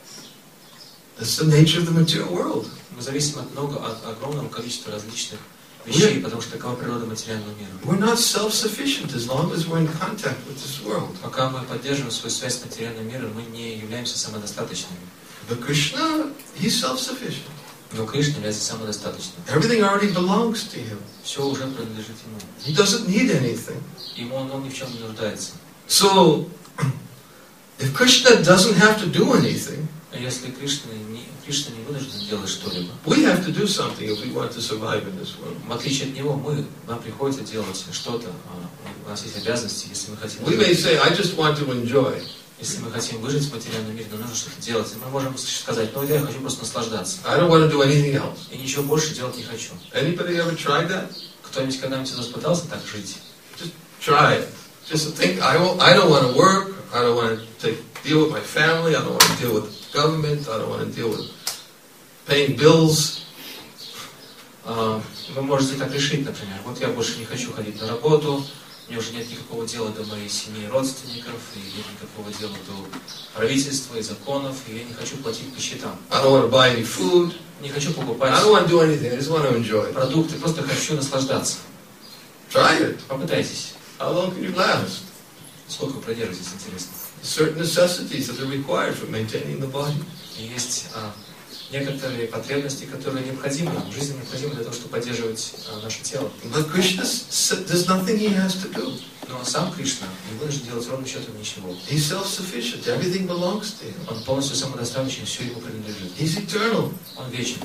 that's the nature of the material world. Мы зависим от много, от огромного количества различных вещей, потому что такова природа материального мира. We're not self-sufficient as long as we're in contact with this world. Пока мы поддерживаем свою связь с материальным миром, мы не являемся самодостаточными. But Krishna, he's self-sufficient. Но Кришна является самодостаточным. Everything already belongs to him. Все уже принадлежит ему. He doesn't need anything. Ему он, он ни в чем не нуждается. So, if Krishna doesn't have to do anything, А если Кришна не, Кришна не вынужден делать что-либо, we have to do something if we want to survive in this world. в отличие от него, мы, нам приходится делать что-то, у нас есть обязанности, если мы хотим. We may say, I just want to enjoy. Если мы хотим выжить в материальном мире, нам нужно что-то делать. И мы можем сказать, ну я хочу просто наслаждаться. I don't want to do anything else. И ничего больше делать не хочу. Anybody ever tried that? Кто-нибудь когда-нибудь из вас пытался так жить? Just try it. Just think, I, won't, I don't want to work. I don't want to take, deal with my family. I don't want to deal with government. I don't want to deal with paying bills. Вы можете так решить, например, вот я больше не хочу ходить на работу, мне уже нет никакого дела до моей семьи и родственников, и нет никакого дела до правительства и законов, и я не хочу платить по счетам. I don't want to buy any food. Не хочу покупать I don't want to do anything. I just want to enjoy it. продукты, просто хочу наслаждаться. Try it. Попытайтесь. How long can you last? Сколько вы продержитесь, интересно? Certain necessities that are required for maintaining the body. И есть а, некоторые потребности, которые необходимы, жизнь необходима для того, чтобы поддерживать а, наше тело. But Krishna, there's nothing he has to do. Но сам Кришна не вынужден делать ровным счетом ничего. He's self-sufficient. Everything belongs to him. Он полностью самодостаточен, все ему принадлежит. He's eternal. Он вечен.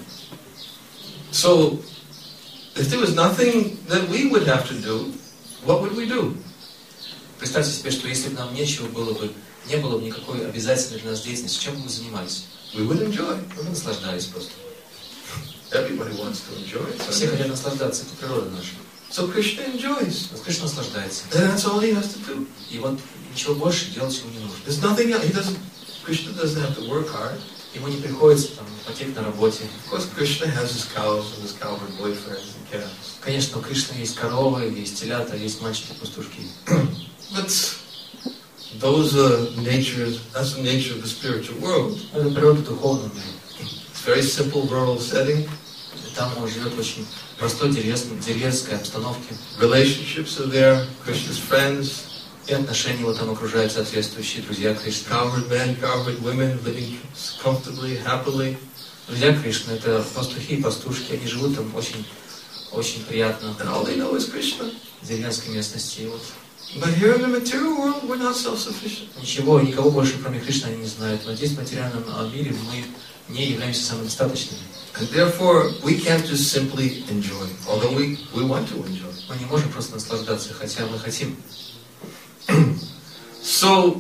So, if there was nothing that we would have to do, what would we do? Представьте себе, что если бы нам нечего было бы, не было бы никакой обязательной для нас деятельности, чем бы мы занимались? We would enjoy. Мы бы наслаждались просто. Everybody wants to enjoy it. Все хотят наслаждаться, это природа наша. So Krishna enjoys. Вот Кришна наслаждается. And that's all he has to do. И вот ничего больше делать ему не нужно. There's nothing else. He doesn't. Krishna doesn't have to work hard. Ему не приходится там потеть на работе. Of course, Krishna has his cows and his cowherd boyfriends and calves. Конечно, у Кришны есть коровы, есть телята, есть мальчики-пастушки. But those are natures. That's the nature of the spiritual world. Это природа духовного мира. It's a very simple rural setting. Там он живет в очень простой деревенской обстановке. Relationships are there. Krishna's friends. И отношения его там окружают соответствующие друзья Кришны. Cowherd men, cowherd women, living comfortably, happily. Друзья Кришны — это пастухи и пастушки, они живут там очень, очень приятно. And all they know is Krishna. В деревенской местности. И вот But here in the material world, we're not self-sufficient. ничего, никого больше, кроме Кришны, они не знают. Но здесь, в материальном мире, мы не являемся самодостаточными. And therefore, we can't just simply enjoy, although we, we want to enjoy. Мы не можем просто наслаждаться, хотя мы хотим. So,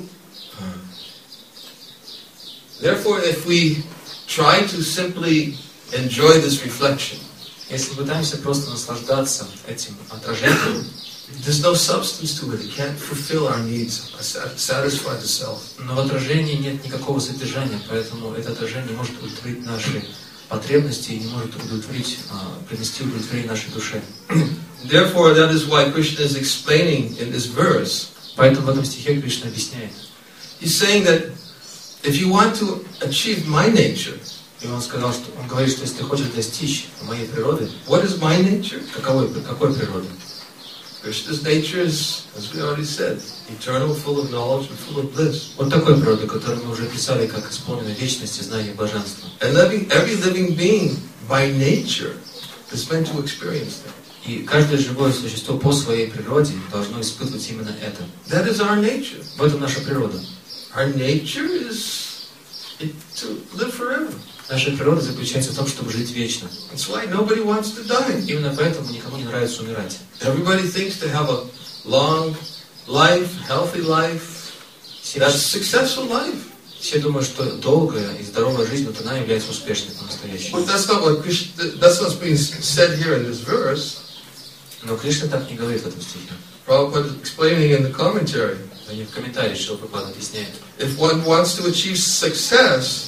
therefore, if we try to simply enjoy this reflection, Если пытаемся просто наслаждаться этим отражением, there's no substance to it. It can't fulfill our needs, satisfy the self. но в отражении нет никакого содержания, поэтому это отражение не может удовлетворить наши потребности и не может удовлетворить, принести удовлетворение нашей душе. Therefore, that is why Krishna is explaining in this verse. Поэтому в этом стихе Кришна объясняет. He's saying that if you want to achieve my nature, И он сказал, что он говорит, что если ты хочешь достичь моей природы, what is my nature? каковой, какой природы? Krishna's nature is, as we already said, eternal, full of knowledge and full of bliss. Вот такой природы, которую мы уже описали как исполненной вечности, знания и блаженства. And living, every living being by nature is meant to experience that. И каждое живое существо по своей природе должно испытывать именно это. That is our nature. В этом наша природа. Our nature is it, to live forever. Наша природа заключается в том, чтобы жить вечно. That's why nobody wants to die. Именно поэтому никому не нравится умирать. Everybody thinks to have a long life, healthy life, that's successful life. Все думают, что долгая и здоровая жизнь, вот она является успешной по-настоящему. But that's not what Krishna, that's what's being said here in this verse. Но Кришна так не говорит в этом стихе. Prabhupada is explaining in the commentary. Они в комментарии Шрила Прабхупада объясняют. If one wants to achieve success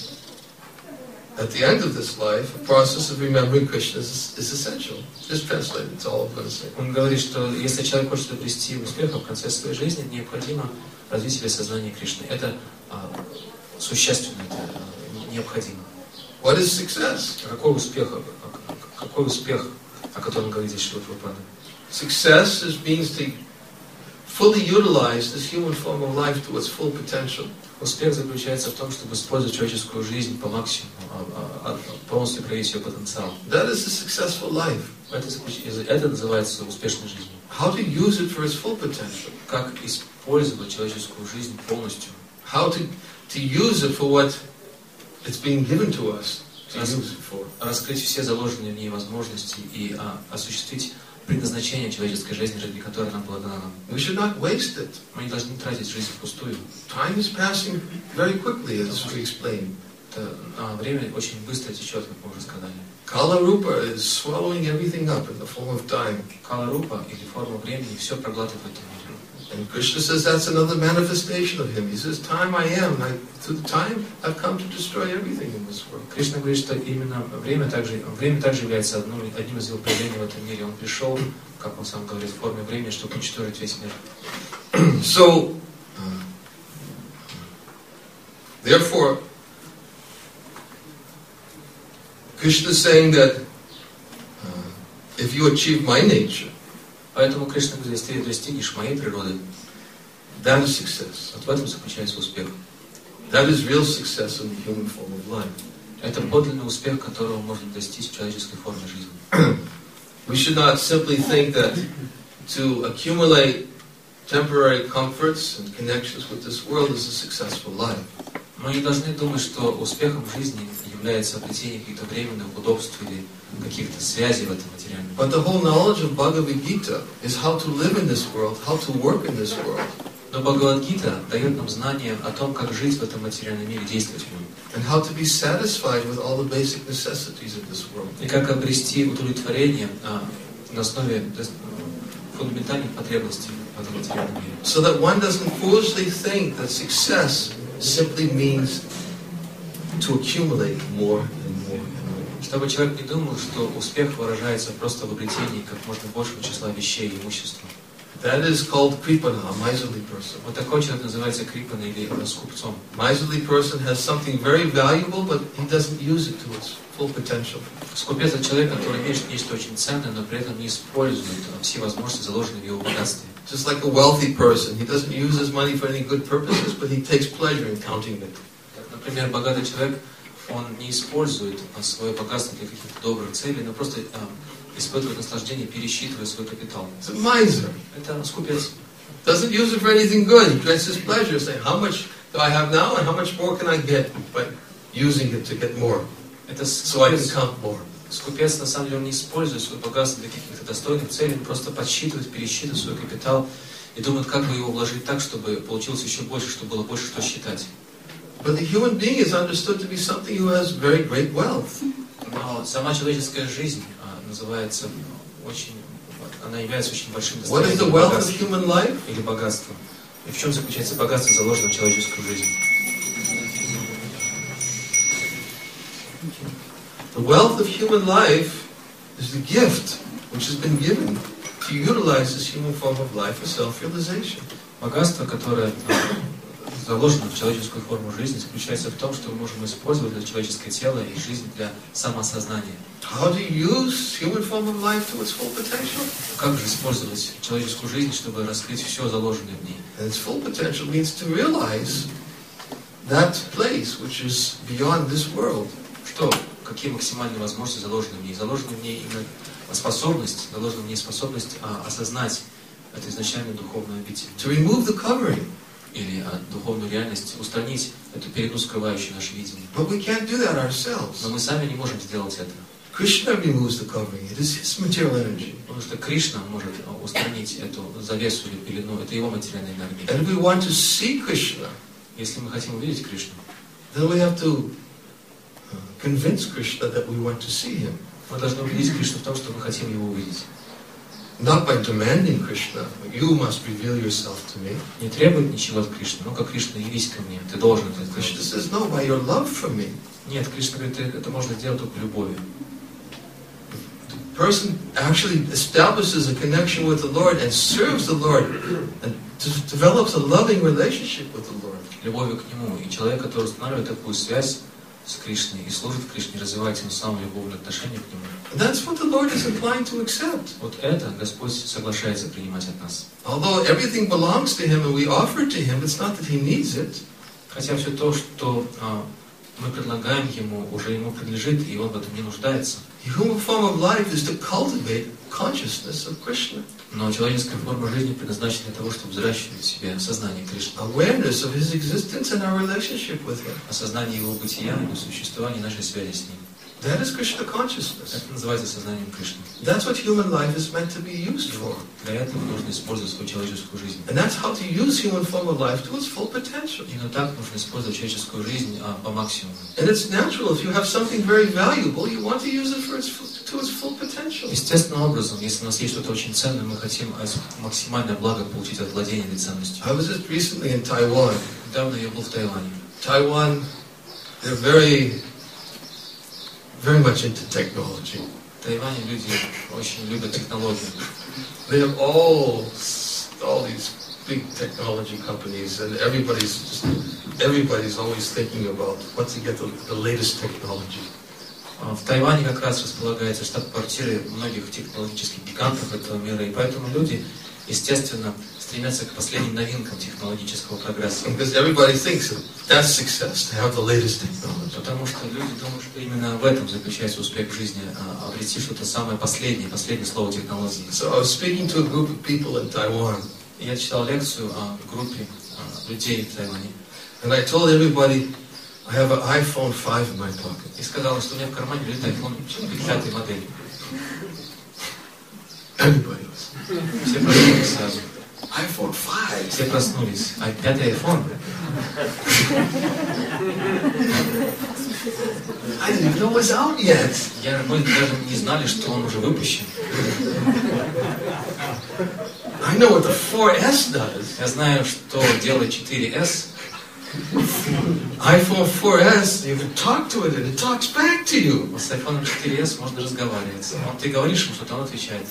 at the end of this life, a process of remembering Krishna is, is essential. Just translate it, it's all I'm going to say. Он говорит, что если человек хочет обрести успех в конце своей жизни, необходимо развить себе сознание Кришны. Это а, существенно, это а, необходимо. What is success? А какой успех, а, какой успех, о котором говорит здесь Шрила Прабхупада? Success is, means to fully utilize this human form of life to its full potential. Успех заключается в том, чтобы использовать человеческую жизнь по максимуму, полностью проявить ее потенциал. That is a successful life. Это, это называется успешной жизнью. How to use it for its full potential. Как использовать человеческую жизнь полностью. How to, to use it for what it's being given to us to Раз, use it for. Раскрыть все заложенные в ней возможности и а, осуществить предназначение человеческой жизни, ради которой она была дана нам. We should not waste it. Мы не должны тратить жизнь впустую. Time is passing very quickly, as we explained. Это, а, время очень быстро течет, как мы уже сказали. Kala Rupa is swallowing everything up in the form of time. Кала Рупа, или форма времени, все проглатывает в этом мире. And Krishna says that's another manifestation of him. He says, time I am. I, through the time, I've come to destroy everything in this world. Кришна говорит, что именно время также, время также является одним, одним из его проявлений в этом мире. Он пришел, как он сам говорит, в форме времени, чтобы уничтожить весь мир. So, uh, therefore, Krishna is saying that uh, if you achieve my nature, Поэтому Кришна говорит, если ты достигнешь моей природы, that is success. вот в этом заключается успех. That is real success in the human form of life. Это подлинный успех, которого можно достичь в человеческой форме жизни. We should not simply think that to accumulate temporary comforts and connections with this world is a successful life. Мы не должны думать, что успехом в жизни является обретение каких-то временных удобств или каких-то связей в этом материальном мире. But the whole knowledge of Bhagavad Gita is how to live in this world, how to work in this world. Но Бхагавад-гита дает нам знание о том, как жить в этом материальном мире, действовать в нем. And how to be satisfied with all the basic necessities of this world. И как обрести удовлетворение а, на основе фундаментальных потребностей в этом материальном мире. So that one doesn't foolishly think that success simply means to accumulate more and more and more. Чтобы человек не думал, что успех выражается просто в обретении как можно большего числа вещей и имущества. That is called kripana, a miserly person. Вот такой человек называется крипана или скупцом. Miserly person has something very valuable, but he doesn't use it to its full potential. Скупец — это человек, который имеет нечто очень ценное, но при этом не использует все возможности, заложенные в его богатстве. Just like a wealthy person, he doesn't use his money for any good purposes, but he takes pleasure in counting it. Например, богатый человек, он не использует свое богатство для каких-то добрых целей, но просто а, испытывает наслаждение, пересчитывая свой капитал. It's a miser. Это скупец. Doesn't use it for anything good. He gets his pleasure, saying, how much do I have now and how much more can I get by using it to get more, Это so I can скупец. count more. Скупец, на самом деле, он не использует свое богатство для каких-то достойных целей, он просто подсчитывает, пересчитывает свой капитал и думает, как бы его вложить так, чтобы получилось еще больше, чтобы было больше что считать. But the human being is understood to be something who has very great wealth. Но сама человеческая жизнь а, называется очень, она является очень большим What is the достоянием wealth of богатства, human life? или богатством. И в чем заключается богатство, заложенное в человеческую жизнь? The wealth of human life is the gift which has been given to utilize this human form of life for self-realization. Богатство, которое заложено в человеческую форму жизни, заключается в том, что мы можем использовать для человеческое тело и жизнь для самоосознания. How to use human form of life to its full potential? Как же использовать человеческую жизнь, чтобы раскрыть все заложенное в ней? And its full potential means to realize that place which is beyond this world. Что, какие максимальные возможности заложены в ней? Заложена в ней именно способность, заложена в ней способность а, осознать эту изначальную духовную обитель. To remove the covering. Или а, духовную реальность, устранить эту пелену, скрывающую наше видение. But we can't do that Но ourselves. мы сами не можем сделать это. Krishna removes the covering. It is his material energy. Потому что Кришна может устранить эту завесу или пелену, это его материальная энергия. And if we want to see Krishna, Если мы хотим увидеть Кришну, then we have to uh, convince Krishna that we want to see him. мы должны убедить Кришну в том, что мы хотим его увидеть. Not by demanding Krishna, you must reveal yourself to me. Не требует ничего от Кришны. Ну, как Кришна, явись ко мне, ты должен это Krishna сделать. says, no, by your love for me. Нет, Кришна говорит, это можно сделать только любовью. The person actually establishes a connection with the Lord and serves the Lord and develops a loving relationship with the Lord. Любовью к Нему. И человек, который устанавливает такую связь с Кришной и служит Кришне, развивает тем самым любовное отношение к Нему. And that's what the Lord is inclined to accept. Вот это Господь соглашается принимать от нас. Although everything belongs to Him and we offer it to Him, it's not that He needs it. Хотя все то, что а, мы предлагаем Ему, уже Ему принадлежит, и Он в этом не нуждается. The human form of life is to cultivate consciousness of Krishna, Но человеческая форма жизни предназначена для того, чтобы взращивать в себе сознание Кришны, awareness of His existence and our relationship with Him. осознание Его бытия, Его существования, нашей связи с Ним. That is Krishna consciousness. Это называется сознанием Кришны. That's what human life is meant to be used for. Для этого нужно использовать свою человеческую жизнь. And that's how to use human form of life to its full potential. Именно так нужно использовать человеческую жизнь а, по максимуму. And it's natural. If you have something very valuable, you want to use it for its, to its full potential. Естественным образом, если у нас есть что-то очень ценное, мы хотим максимальное благо получить от владения этой ценностью. I was just recently in Taiwan. Недавно я был в Таиланде. Taiwan, they're very, very much into technology. В Тайване люди очень любят технологии. They have all, all these big technology companies, and everybody's just, everybody's always thinking about what to get the, the latest technology. В Тайване как раз располагается штаб-квартира многих технологических гигантов этого мира, и поэтому люди, естественно, стремятся к последним новинкам технологического прогресса. Because everybody thinks that that's success, to have the latest technology. Потому что люди думают, что именно в этом заключается успех в жизни, обрести что-то самое последнее, последнее слово технологии. So I was speaking to a group of people in Taiwan. Я читал лекцию о группе людей в Тайване. And I told everybody, I have an iPhone five in my pocket. И сказал, что у меня в кармане лежит iPhone пятой модели. Everybody was. Все проснулись сразу. iPhone five. Все проснулись. А пятый iPhone? I didn't even know it was out yet. Я, мы даже не знали, что он уже выпущен. I know what the four S does. Я знаю, что делает четыре эс. iPhone four S, you can talk to it and it talks back to you. С iPhone четыре эс можно разговаривать. Вот ты говоришь ему что-то, он отвечает.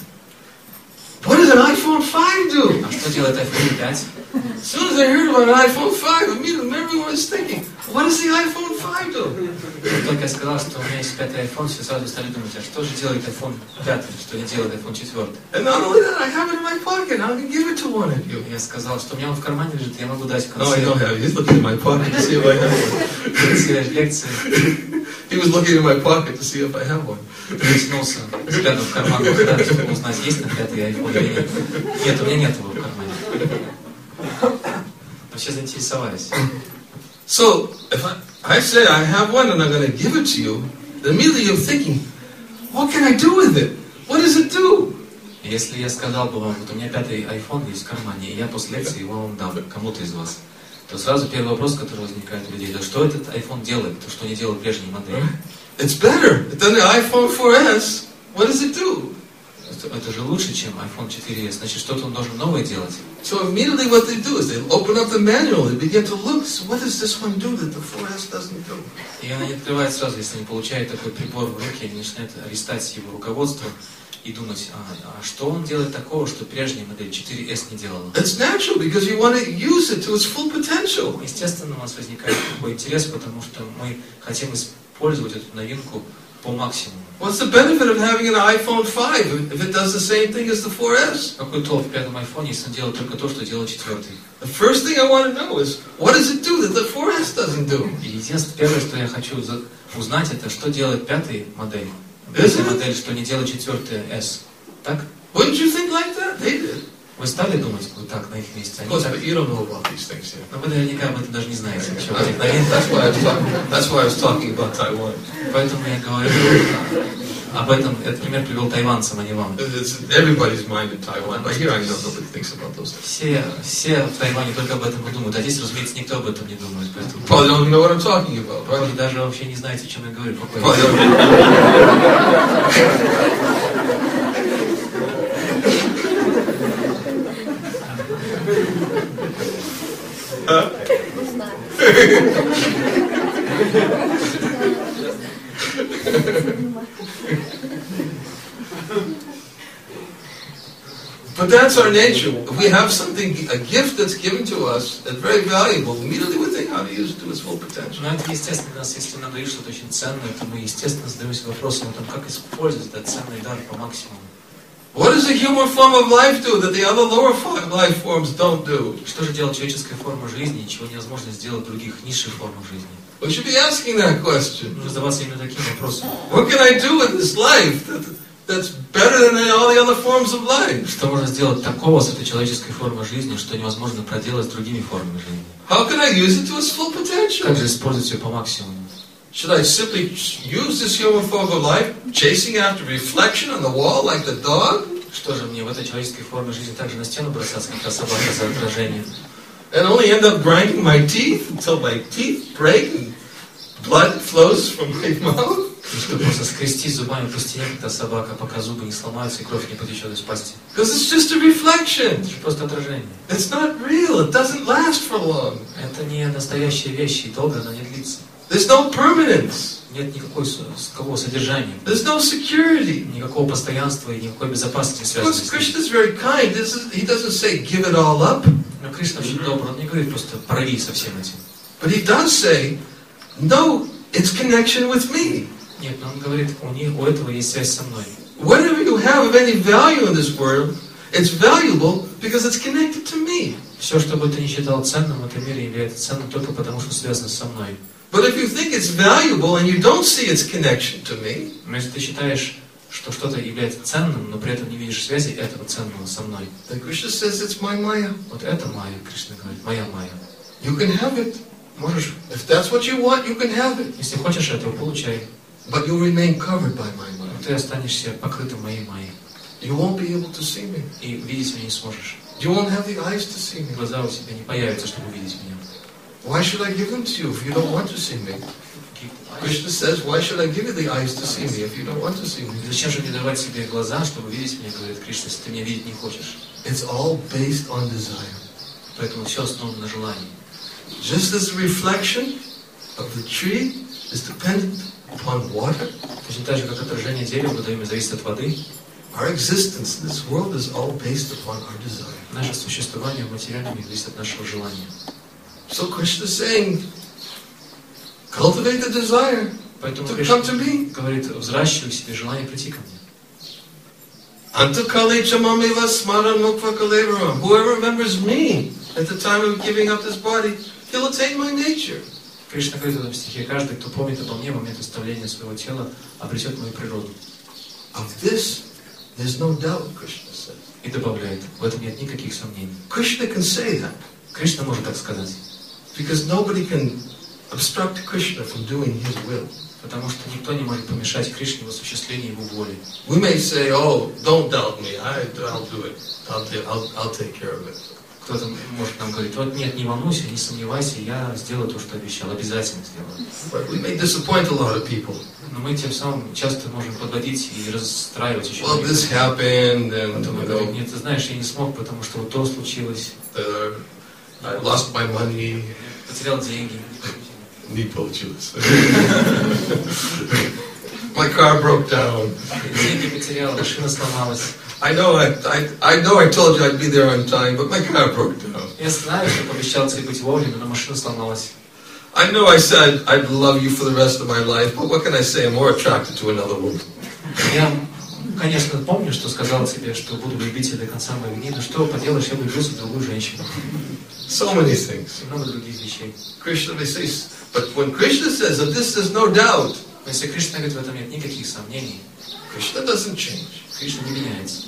What does an iPhone five do? А что делает iPhone пять? As soon as I heard about an iPhone five, immediately everyone was thinking, what does the iPhone five do? Как только я сказал, что у меня есть пятый iPhone, все сразу стали думать, а что же делает iPhone пять, что не делает iPhone четыре? And not only that, I have it in my pocket. I can give it to one of you. Я сказал, что у меня он в кармане лежит, я могу дать No, I don't have it. He's looking in my pocket to see if I have one. лекции. He was looking in my pocket to see if I have one. Притянулся взглядом в карман, да, чтобы узнать, есть на пятый iPhone или нет. Нет, у меня нет его в кармане. Вообще заинтересовались. So, if I, I say I have one and I'm going to give it to you, then immediately you're thinking, what can I do with it? What does it do? Если я сказал бы вам, вот у меня пятый iPhone есть в кармане, и я после лекции его вам дам кому-то из вас, то сразу первый вопрос, который возникает у людей, да что этот iPhone делает, то, что не делал прежние модели? It's better than the iPhone four S. What does it do? Это, это же лучше, чем iPhone четыре эс. Значит, что-то он должен новое делать. So immediately what they do is they open up the manual and begin to look. So what does this one do that the four S doesn't do? И она не открывает сразу, если не получает такой прибор в руки, они начинают листать его руководство и думать, а, а что он делает такого, что прежняя модель четыре эс не делала. It's natural because you want to use it to its full potential. Естественно, у нас возникает такой интерес, потому что мы хотим использовать эту новинку по максимуму. What's the benefit of having an iPhone five if it does the same thing as the four S? Какой толк в пятом айфоне, если он делает только то, что делает четвертый? The first thing I want to know is, what does it do that the four S doesn't do? И единственное, первое, что я хочу узнать, это что делает пятая модель. Пятая Пятая модель, что не делает четвертая эс. Так? Wouldn't you think like that? They did. Вы стали думать вот так на их месте? Of course, but you don't know about these things yet. Но вы наверняка об этом даже не знаете. That's why I was talking. That's why I was talking about Taiwan. Поэтому я говорю об этом. Этот пример привел тайванцам, а не вам. It's everybody's mind in Taiwan, but here I know nobody thinks about those things. Все, все в Тайване только об этом и думают, а здесь, разумеется, никто об этом не думает. Поэтому Probably don't know what I'm talking about, right? вы даже вообще не знаете, о чем я говорю. Probably don't. But that's our nature. If we have something, a gift that's given to us that's very valuable, immediately we think how to use it to its full potential. Но это естественно, нас, если нам дают что-то очень ценное, то мы, естественно, задаемся вопросом о том, как использовать этот ценный дар по максимуму. What does the human form of life do that the other lower life forms don't do? Что же делает человеческая форма жизни, чего невозможно сделать в других низших формах жизни? We should be asking that question. Нужно задаваться именно таким вопросом. What can I do with this life that, that's better than all the other forms of life? Что можно сделать такого с этой человеческой формой жизни, что невозможно проделать с другими формами жизни? How can I use it to its full potential? Как же использовать ее по максимуму? Should I simply use this human form of life, chasing after reflection on the wall like the dog? Что же мне в этой человеческой форме жизни также на стену бросаться, как та собака за отражением? And only end up grinding my teeth until my teeth break and blood flows from my mouth? И что просто скрести зубами по стене, как та собака, пока зубы не сломаются и кровь не потечет из пасти. Because it's just a reflection. Это же просто отражение. It's not real. It doesn't last for long. Это не настоящая вещь, и долго она не длится. There's no permanence. Нет никакой какого содержания. There's no security. Никакого постоянства и никакой безопасности связанной с Krishna is very kind. He doesn't say give it all up. Но Кришна очень добр. Он не говорит просто порви со всем этим. But he does say, no, it's connection with me. Нет, но он говорит, у них у этого есть связь со мной. Whatever you have of any value in this world, it's valuable because it's connected to me. Все, что бы ты ни считал ценным в этом мире, является ценным только потому, что связано со мной. But if you think it's valuable and you don't see its connection to me, но если ты считаешь, что что-то является ценным, но при этом не видишь связи этого ценного со мной, then Krishna says it's my Maya. Вот это Майя, Кришна говорит, моя Майя. You can have it. Можешь. If that's what you want, you can have it. Если хочешь этого, получай. But you'll remain covered by my Maya. Но ты останешься покрытым моей Майей. You won't be able to see me. И видеть меня не сможешь. You won't have the eyes to see me. Глаза у тебя не появятся, чтобы видеть меня. Why should I give them to you if you don't want to see me? Krishna says, why should I give you the eyes to see me if you don't want to see me? Зачем же мне давать себе глаза, чтобы видеть меня, говорит Кришна, если ты меня видеть не хочешь? It's all based on desire. Поэтому все основано на желании. Just as the reflection of the tree is dependent upon water, точно так же, как отражение дерева в водоеме зависит от воды, our existence in this world is all based upon our desire. Наше существование в материальном мире зависит от нашего желания. So Krishna is saying, cultivate the desire Поэтому to Кришна come to me. говорит, взращивай в себе желание прийти ко мне. Antakali chamameva smaran mukva kalevaram. Whoever remembers me at the time of giving up this body, he'll attain my nature. Кришна говорит в этом стихе, каждый, кто помнит обо мне в момент оставления своего тела, обретет мою природу. Of this, there's no doubt, Krishna says. И добавляет, в этом нет никаких сомнений. Krishna can say that. Кришна может так сказать. Because nobody can obstruct Krishna from doing his will. Потому что никто не может помешать Кришне в осуществлении его воли. We may say, oh, don't doubt me, I, I'll do it. I'll, I'll, I'll take care of it. Кто-то может нам говорить, вот нет, не волнуйся, не сомневайся, я сделаю то, что обещал, обязательно сделаю. But we may disappoint a lot of people. Но мы тем самым часто можем подводить и расстраивать еще. Well, this happened, and Потом you говорить, know, нет, ты знаешь, я не смог, потому что вот то случилось. uh, I lost my money. Потерял деньги. Не получилось. My car broke down. Деньги потерял, машина сломалась. I know I, I, I know I told you I'd be there on time, but my car broke down. Я знаю, что пообещал тебе быть вовремя, но машина сломалась. I know I said I'd love you for the rest of my life, but what can I say? I'm more attracted to another woman. Я, конечно, помню, что сказал тебе, что буду любить тебя до конца моих дней, но что поделаешь, я влюбился в другую женщину. So many things. И много других вещей. Krishna, they say, but when Krishna says of this, there's no doubt. Но если Кришна говорит, в этом нет никаких сомнений, Krishna doesn't change. Кришна не меняется.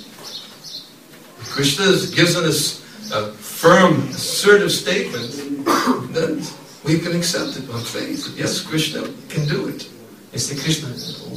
Krishna gives us a firm, assertive statement, then we can accept it on faith. Yes, Krishna can do it. Если Кришна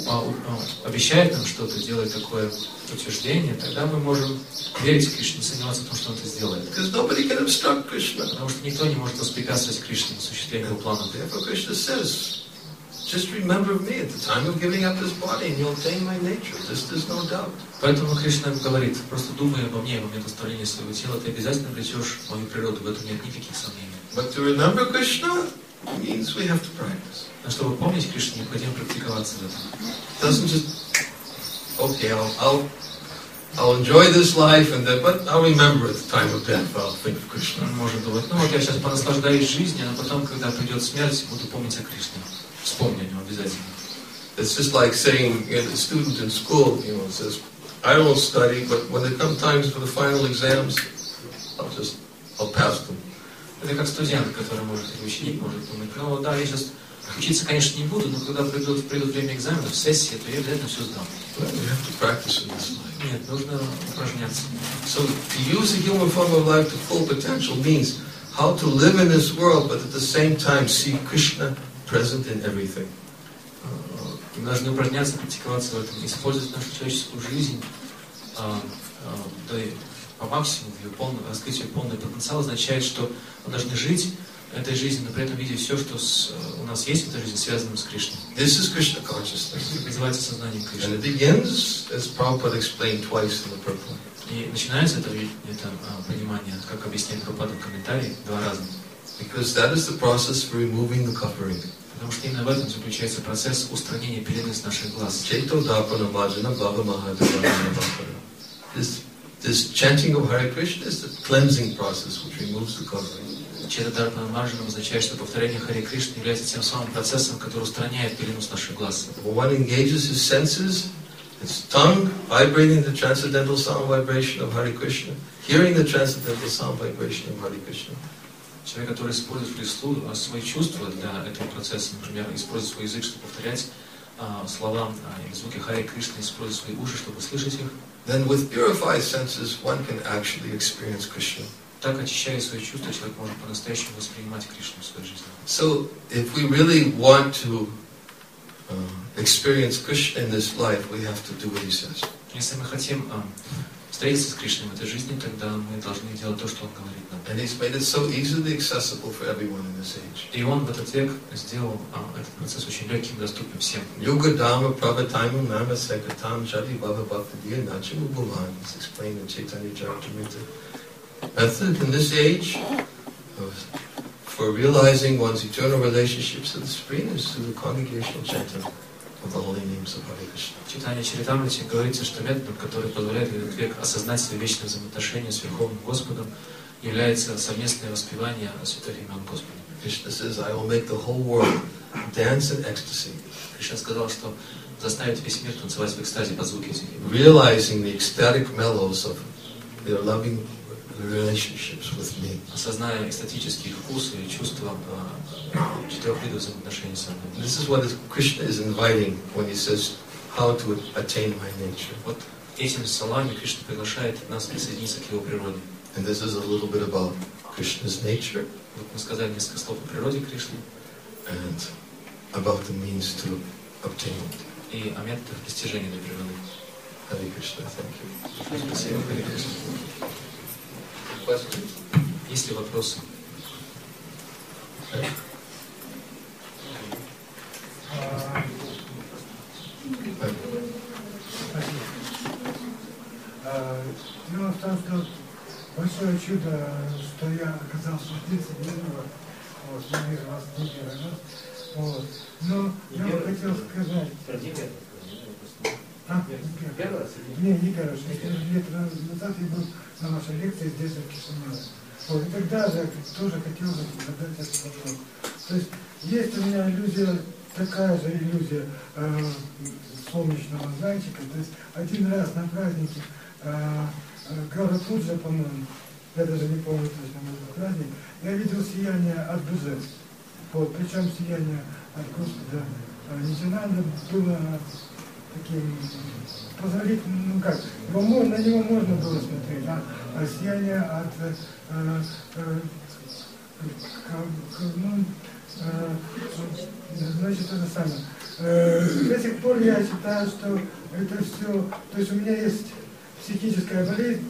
обещает нам что-то, делает такое утверждение, тогда мы можем верить Кришне, не сомневаться в том, что Он это сделает. Because nobody can obstruct Krishna. Потому что никто не может воспрепятствовать Кришне в осуществлении его плана. Therefore, Krishna says, just remember me at the time of giving up this body, and you'll attain my nature. This, there's no doubt. Поэтому Кришна говорит, просто думай обо мне в момент оставления своего тела, ты обязательно обретешь мою природу, в этом нет никаких сомнений. But to remember Krishna means we have to practice. Но чтобы помнить Кришну, необходимо практиковаться в этом. It doesn't just, okay, I'll, I'll, I'll enjoy this life, and then, but I'll remember at the time of death, I'll think of Krishna. Он может думать, ну вот я сейчас понаслаждаюсь жизнью, а потом, когда придет смерть, буду помнить о Кришне. Вспомни о нем обязательно. It's just like saying, you know, a student in school, you know, says, I won't study, but when there come times for the final exams, I'll just, I'll pass them. Это как студент, который может, или ученик может думать, ну да, я сейчас учиться, конечно, не буду, но когда придут, придут время экзаменов, сессии, то я обязательно все сдам. Well, you have to practice in this life. Нет, нужно упражняться. So to use the human form of life to full potential means how to live in this world, but at the same time see Krishna present in everything. Мы должны упражняться, практиковаться в этом, использовать нашу человеческую жизнь да, по максимуму, в ее полном, раскрыть ее полный потенциал, означает, что мы должны жить этой жизнью, но при этом видеть все, что с, у нас есть в этой жизни, связанным с Кришной. This is Krishna consciousness. Это называется сознание Кришны. And it begins, as Prabhupada explained twice in the purport. И начинается это, это понимание, как объясняет Прабхупада в комментарии, два раза. Because that is the process for removing the covering. Потому что именно в этом заключается процесс устранения пелены с наших глаз. This, this chanting of Hare Krishna is the cleansing process which removes the covering. Чета-дарпана марджана означает, что повторение Харе Кришны является тем самым процессом, который устраняет пелену с наших глаз. One engages his senses, his tongue, vibrating the transcendental sound vibration of Hare Krishna, hearing the transcendental sound vibration of Hare Krishna. Человек, который использует свои чувства для этого процесса, например, использует свой язык, чтобы повторять а, слова и звуки Харе Кришны, использует свои уши, чтобы слышать их. Then with purified senses, one can actually experience Krishna. Так, очищая свои чувства, человек может по-настоящему воспринимать Кришну в своей жизни. So, if we really want to uh, experience Krishna in this life, we have to do what he says. Если мы хотим а, встретиться с Кришной в этой жизни, тогда мы должны делать то, что Он говорит нам. And he's made it so easily accessible for everyone in this age. И Он в этот век сделал а, этот процесс очень легким и доступным всем. Yuga Dhamma Prabhataimu Nama Sekatam Jadi Bhava Bhaktadiya Nachimu Bhuvan. It's explained in Chaitanya Charitamrita. Method in this age of, for realizing one's eternal relationships to the Supreme is through the congregational chanting of the holy names of Hare Krishna. В Читании Чаритамрити говорится, что методом, который позволяет в этот век осознать свои вечные взаимоотношения с Верховным Господом, является совместное воспевание святых имен Господа. Krishna says, I will make the whole world dance in ecstasy. Кришна сказал, что заставит весь мир танцевать в экстазе под звуки этих имен. Realizing the ecstatic mellows of their loving relationships with me. Осозная эстетические вкусы и чувства четырех видов взаимоотношений со мной. This is what Krishna is inviting when he says, how to attain my nature. Вот этими словами Кришна приглашает нас присоединиться к его природе. And this is a little bit about Krishna's nature. Вот мы сказали несколько слов о природе Кришны. And about the means to obtain it. И о методах достижения этой природы. Hare Krishna, thank you. Спасибо, Харе Кришна. Questions? Есть ли вопросы? Okay. Дело в том, что большое чудо, что я оказался здесь, вот, я вижу вас не первый раз, вот. Но я бы хотел сказать... А, не первый? Не, не первый. Лет назад я был на вашей лекции здесь, в Кишиневе. Вот, и тогда же тоже хотел бы задать этот вопрос. То есть, есть у меня иллюзия, такая же иллюзия э, солнечного зайчика. То есть, один раз на празднике э, Гаура-Пуджа, по-моему, я даже не помню точно этот праздник, я видел сияние от божеств. Вот, причем сияние от Господа Нитянанда было таким позволительным, ну как, его, на него можно было смотреть, а, а сияние от, э, э, к, ну, э, значит, это самое. Э, до сих пор я считаю, что это все, то есть у меня есть психическая болезнь,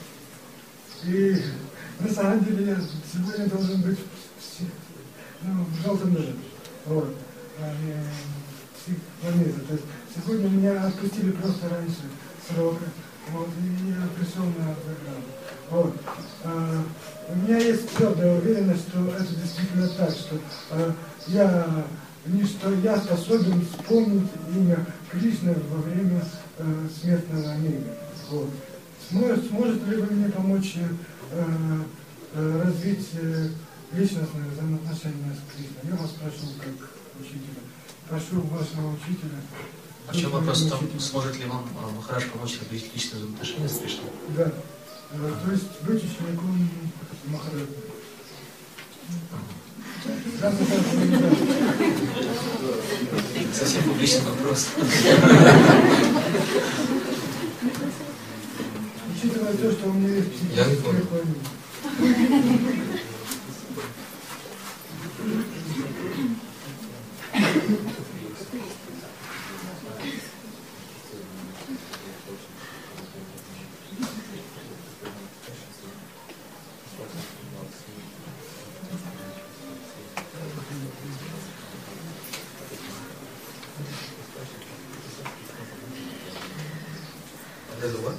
и на самом деле я сегодня должен быть в, ну, в желтом мире. Вот. Психбольница. То есть сегодня меня отпустили просто раньше срока. Вот, и я пришел на программу. Вот. А, у меня есть твердая уверенность, что это действительно так, что а, я, не, что я способен вспомнить имя Кришны во время а, смертного мига. Вот. Сможет, сможет ли вы мне помочь а, а, развить а, личностные взаимоотношения с Кришной? Я вас прошу как учителя. Прошу вашего учителя. А в чем вопрос в том, сможет ли вам Махарадж помочь развить личные взаимоотношения с Кришной? Да. То есть быть учеником Махараджа. Совсем публичный вопрос. Учитывая то, что у меня есть психическое отклонение. There's a what?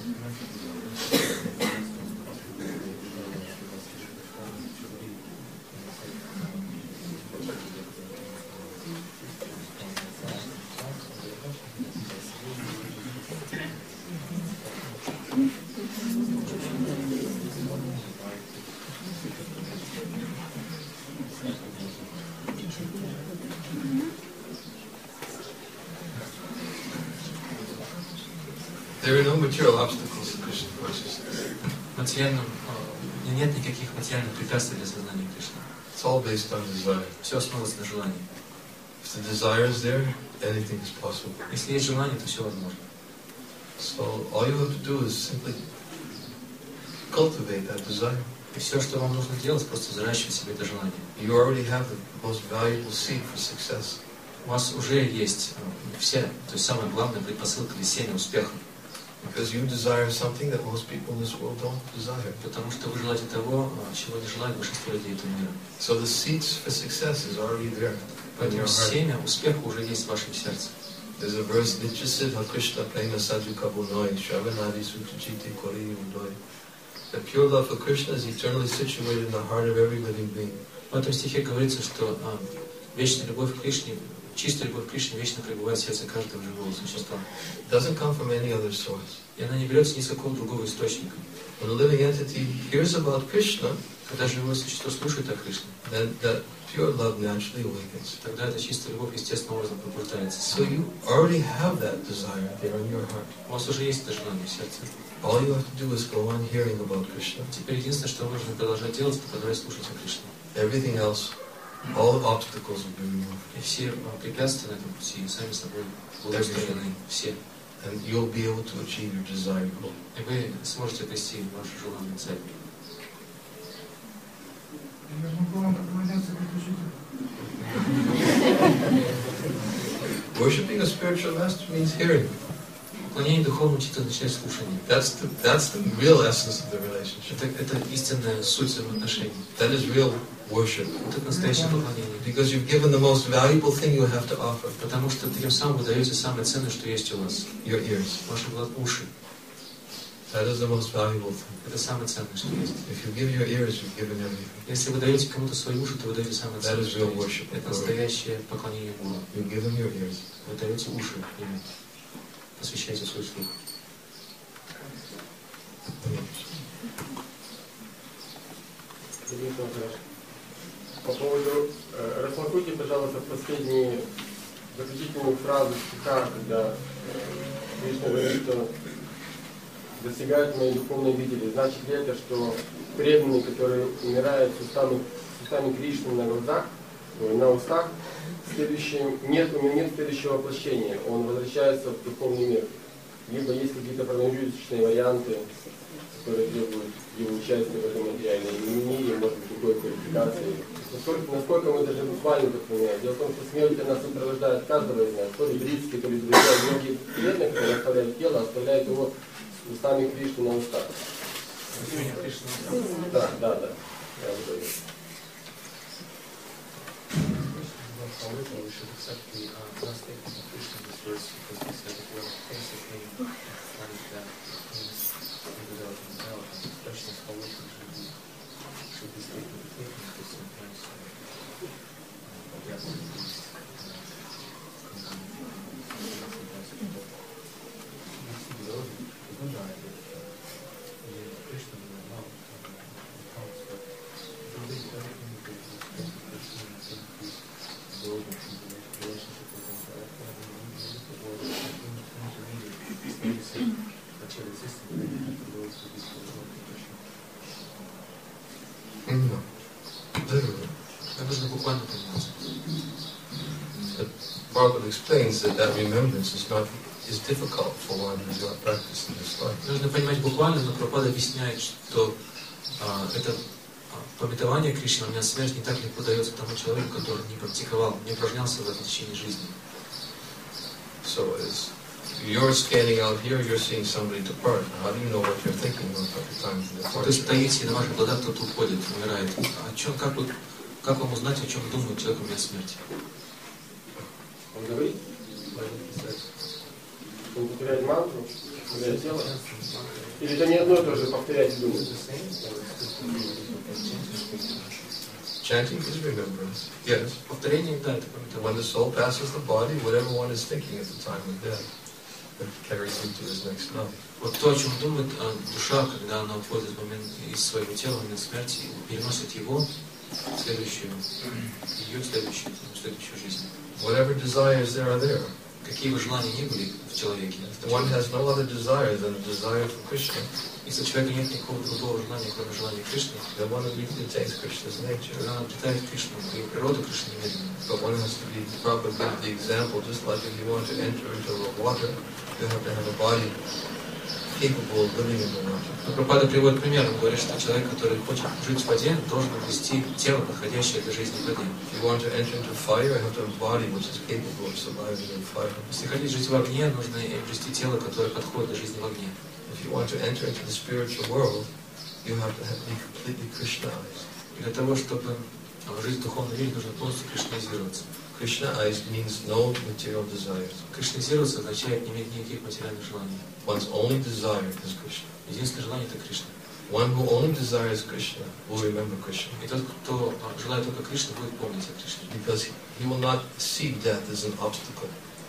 There are no material obstacles to Krishna consciousness. Материальном, э, нет никаких материальных препятствий для сознания Кришны. It's all based on desire. Все основывается на желании. If the desire is there, anything is possible. Если есть желание, то все возможно. So all you have to do is simply cultivate that desire. И все, что вам нужно делать, просто взращивать себе это желание. You already have the most valuable seed for success. У вас уже есть э, все, то есть самая главная предпосылка для семя успеха. Because you desire something that most people in this world don't desire. Потому что вы желаете того, чего не желает большинство людей этого мира. So the seeds for success is already there. Поэтому семя успеха уже есть в вашем сердце. There's a verse, Nityasid Krishna Prema Sadhu Kabunoi, Shravanadi Sutachiti Kori Udoi. The pure love for Krishna is eternally situated in the heart of every living being. В этом стихе говорится, что а, вечная любовь к Кришне, чистая любовь к Кришне вечно пребывает в сердце каждого живого существа. It doesn't come from any other source. И она не берется ни с какого другого источника. When a living entity hears about Krishna, когда живое существо слушает о Кришне, then that pure love naturally awakens. Тогда эта чистая любовь естественным образом пробуждается. So you already have that desire there in your heart. У вас уже есть это желание в сердце. All you have to do is go on hearing about Krishna. Теперь единственное, что вам нужно продолжать делать, это продолжать слушать о Кришне. Everything else, all the obstacles will be removed. И все препятствия на этом пути сами собой будут устранены. Все. And you'll be able to achieve your desired goal. И вы сможете достичь вашу желанную цель. Я могу вам поклоняться как учителю. Worshiping a spiritual master means hearing. Поклонение духовному учителю означает слушание. That's the that's the real essence of the relationship. Это, это истинная суть взаимоотношений. That is real worship. Это настоящее поклонение. Because you've given the most valuable thing you have to offer. Потому что тем самым вы даете самое ценное, что есть у вас. Your ears. Ваши уши. That is the most valuable thing. Это самое ценное, что есть. If you give your ears, you've given everything. Если вы даете кому-то свои уши, то вы даете самое ценное, что есть. Worship. Это настоящее поклонение Богу. You give them your ears. Вы даете уши ему. Посвящайте свой слух. По поводу, э, рассмотрите, пожалуйста, последние заключительную фразу стиха, когда Кришна говорит, что достигают мои духовные видели. Значит ли это, что преданный, который умирает с устами, с устами Кришны на глазах, на устах, следующее, нет, у него нет следующего воплощения, он возвращается в духовный мир. Либо есть какие-то промежуточные варианты, которые требуют его участия в этом материальном мире, может быть, другой квалификации. Насколько, насколько мы даже буквально это понимаем. Дело в том, что смерть нас сопровождает каждого из нас, то ли близкие, то ли друзья. Многие преданные, которые оставляют тело, оставляют его устами Кришны на устах. Да, да, да. Я вот говорю. However, we should accept the uh, last statement of Krishna in this verse because he said that we are basically like that things in development development, especially however should be should be strictly taken because sometimes uh, yes, at least Krishna will allow accounts that if they do everything that they Krishna and increase build a relationship with them forever, or intermediate stages that you're resisting, they have to go through this condition. No. Literally. Это нужно буквально понимать. But Bhagavad explains that that remembrance is not is difficult for one who does not practice in this life. Нужно понимать буквально, но Прабхупада объясняет, что а, это памятование Кришны, у меня смерть не так легко дается тому человеку, который не практиковал, не упражнялся в этом течение жизни. So as you're standing out here, you're seeing somebody depart. How do you know what you're thinking about the time to depart? То есть стоите, и на ваших глазах кто-то уходит, умирает. О чем, как, вы, как вам узнать, о чем думает человек у меня смерти? Он говорит? Он повторяет мантру? для тела? Или это не одно и то же повторять и думать? Chanting is remembrance. Yes. Повторение, да, это When the soul passes the body, whatever one is thinking at the time of death, it carries him to his next life. Вот то, о чем думает душа, когда она уходит в момент из своего тела, в момент смерти, переносит его в следующую, ее в следующую, в следующую жизнь. Whatever desires there are there. Какие бы желания ни были в человеке. If one has no other desire than a desire for Krishna, если у человека нет никакого другого желания, кроме желания Кришны, then one immediately takes Krishna's nature. тогда он обретает Кришну и природу Кришны немедленно. But one has to be proper, give the example, just like if you want to enter into the water, you have to have a body capable of living in the water. Прабхупада приводит пример, он говорит, что человек, который хочет жить в воде, должен обрести тело, подходящее для жизни в воде. If you want to enter into fire, you have to have a body which is capable of surviving in fire. Если хотите жить в огне, нужно обрести тело, которое подходит для жизни в огне. If you want to enter into the spiritual world, you have to have, be completely Krishnaized. Для того, чтобы жить в духовном мире, нужно полностью кришнаизироваться. Krishnaized means no material desires. Кришнаизироваться означает не иметь никаких материальных желаний. One's only desire is Krishna. Единственное желание — это Кришна. One who only desires Krishna will remember Krishna. И тот, кто желает только Кришны, будет помнить о Кришне. Because he will not see death as an obstacle.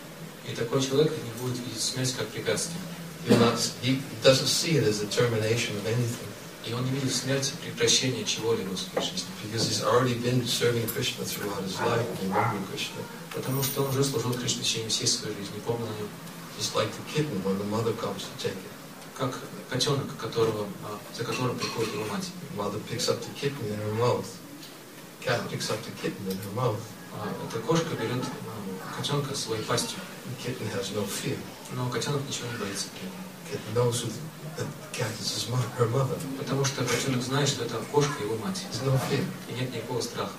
И такой человек не будет видеть смерть как препятствие. He, not, he doesn't see it as a termination of anything. И он не видит в смерти прекращения чего-либо в своей жизни. Because he's already been serving Krishna throughout his life and remembering Krishna. Потому что он уже служил Кришне в течение всей своей жизни, помнил о нем. Just like the kitten when the mother comes to take it. Как котенок, которого, за которым приходит его мать. Mother picks up the kitten in her mouth. Cat picks up the kitten in her mouth. Эта кошка берет котенка своей пастью. The kitten has no fear. Но котенок ничего не боится. Kitten knows that the cat is his mother, her mother. Потому что котенок знает, что это кошка его мать. There's no fear. И нет никакого страха.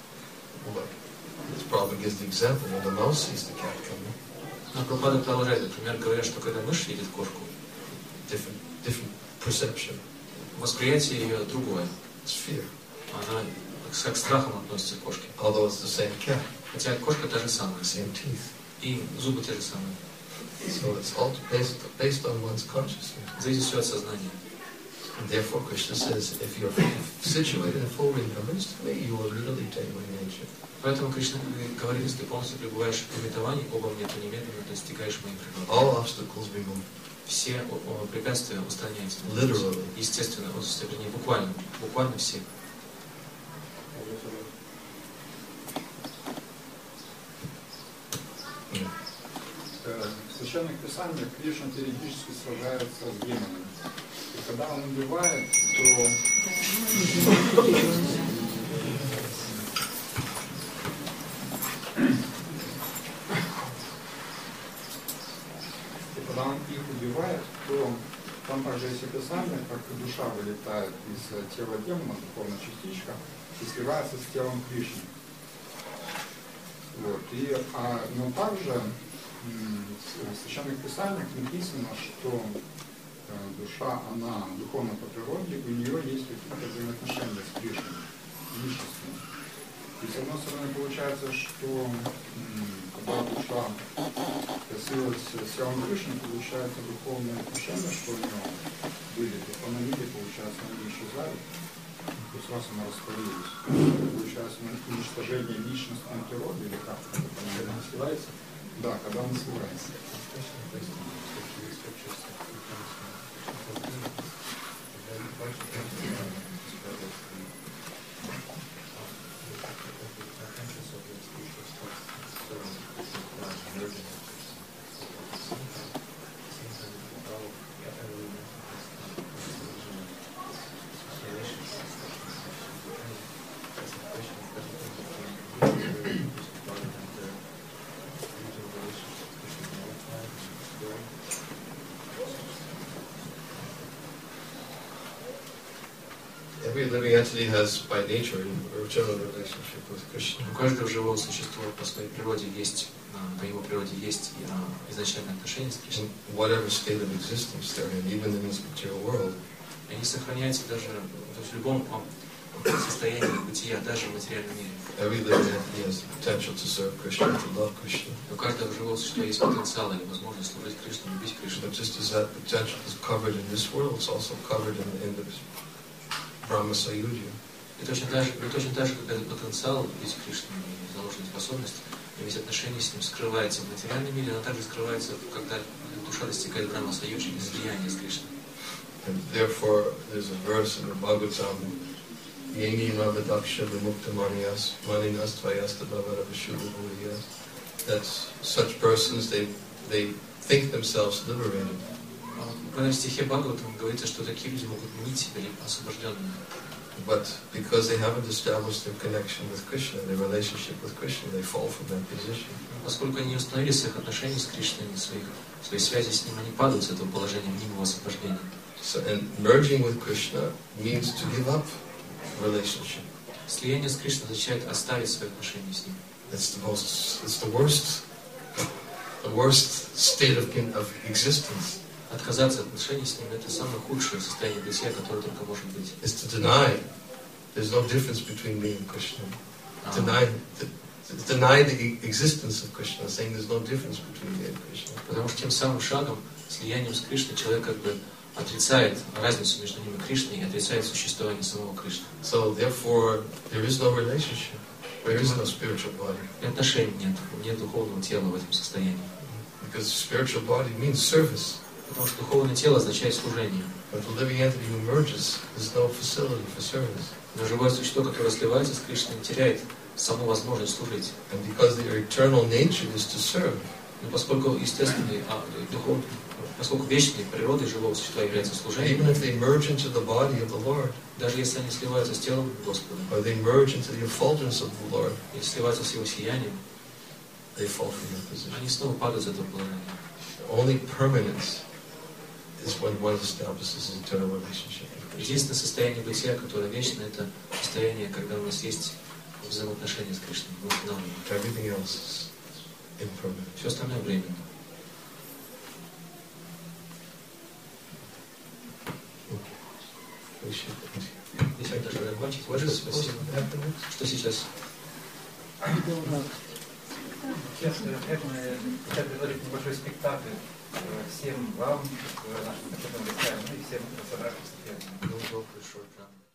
But this probably gives the example when the mouse sees the cat coming. Но Прабхупада продолжает, например, говорят, что когда мышь видит кошку, different, different perception. Восприятие ее другое. It's fear. Она как страхом относится к кошке. Although it's the same cat. Хотя кошка та же самая. Same teeth. И зубы те же самые. So it's all based, based on one's consciousness. Зависит все от сознания. And therefore Krishna says, if you're situated in full remembrance to me, you will really take my nature. Поэтому Кришна говорит, если ты полностью пребываешь в памятовании обо мне, то немедленно достигаешь моей природы. All obstacles remove. Все препятствия устраняются. Literally. Естественно, не буквально, буквально все. В Священных Писаниях Кришна периодически сражается с демонами. И когда он убивает, то и когда он их убивает, то там также есть описание, как душа вылетает из тела демона, духовная частичка, и сливается с телом Кришны. Вот. И, а, но также в Священных Писаниях написано, что э, душа, она духовна по природе, у нее есть какие-то взаимоотношения с Кришной, личностными. И с одной стороны получается, что м, когда душа слилась с телом Кришны, получается духовные отношения, что у нее были, в духовном мире, получается, они исчезали. То есть раз она растворилась. Получается уничтожение личностной природы или как? Когда она сливается? Да, когда он сливается. Every living entity has, by nature, a general relationship with Krishna. У каждого живого существа по своей природе есть, по его природе есть изначальное отношение с Кришной. In whatever state of existence they're in, even in this material world. Они сохраняются даже в любом состояние бытия даже в материальном мире. Every living entity has the potential to serve Krishna, to love Krishna. У каждого живого существа есть потенциал или возможность служить Кришне, любить Кришну. But just as that potential is covered in this world, it's also covered in, in the Brahma Sayudhya. И точно так же, и точно так же, как этот потенциал любить Кришну и заложенная способность, и ведь отношения с ним скрывается в материальном мире, но также скрывается, когда душа достигает Брахма Саюджи, слияния с Кришной. And therefore, there's a verse in the Bhagavatam, Yengi Mavadaksha Vimukta Manias, Maninas Tvayasta Bhavara Vishuddha Bhuviyas. That such persons, they, they think themselves liberated. В этом стихе Бхагаватам говорится, что такие люди могут мнить себя освобожденными. But because they haven't established their connection with Krishna, their relationship with Krishna, they fall from that position. Поскольку они не установили своих отношений с Кришной, своих, своей связи с Ним, они падают с этого положения мнимого освобождения. So, and merging with Krishna means to give up relationship. Слияние с Кришной означает оставить свои отношения с Ним. It's the most, it's the worst, the worst state of, of existence. Отказаться от отношений с Ним — это самое худшее состояние бытия, которое только может быть. Is to deny there's no difference between me and Krishna. Ah. Deny, to, to deny the existence of Krishna, saying there's no difference between me and Krishna. Потому что тем самым шагом, слиянием с Кришной, человек как бы отрицает разницу между ним и Кришной и отрицает существование самого Кришны. So therefore, there is no relationship. There is no spiritual body. И отношений нет, нет духовного тела в этом состоянии. Because spiritual body means service. Потому что духовное тело означает служение. But the living entity who merges, there's no facility for service. Но живое существо, которое сливается с Кришной, теряет саму возможность служить. And because their eternal nature is to serve. Но поскольку естественный, а, духовный, поскольку вечной природой живого существа является служение, even if they merge into the body of the Lord, даже если они сливаются с телом Господа, or they merge into the effulgence of the Lord, или сливаются с Его сиянием, they fall from that position. Они снова падают с этого положения. Only permanence is when one establishes an eternal relationship. Единственное состояние бытия, которое вечно, это состояние, когда у нас есть взаимоотношения с Кришной. Everything else is impermanent. Все остальное временно. Если даже рыбачить, спасибо. Что сейчас? Сейчас мы хотят предложить небольшой спектакль всем вам, нашим почетным гостям, и всем собравшимся.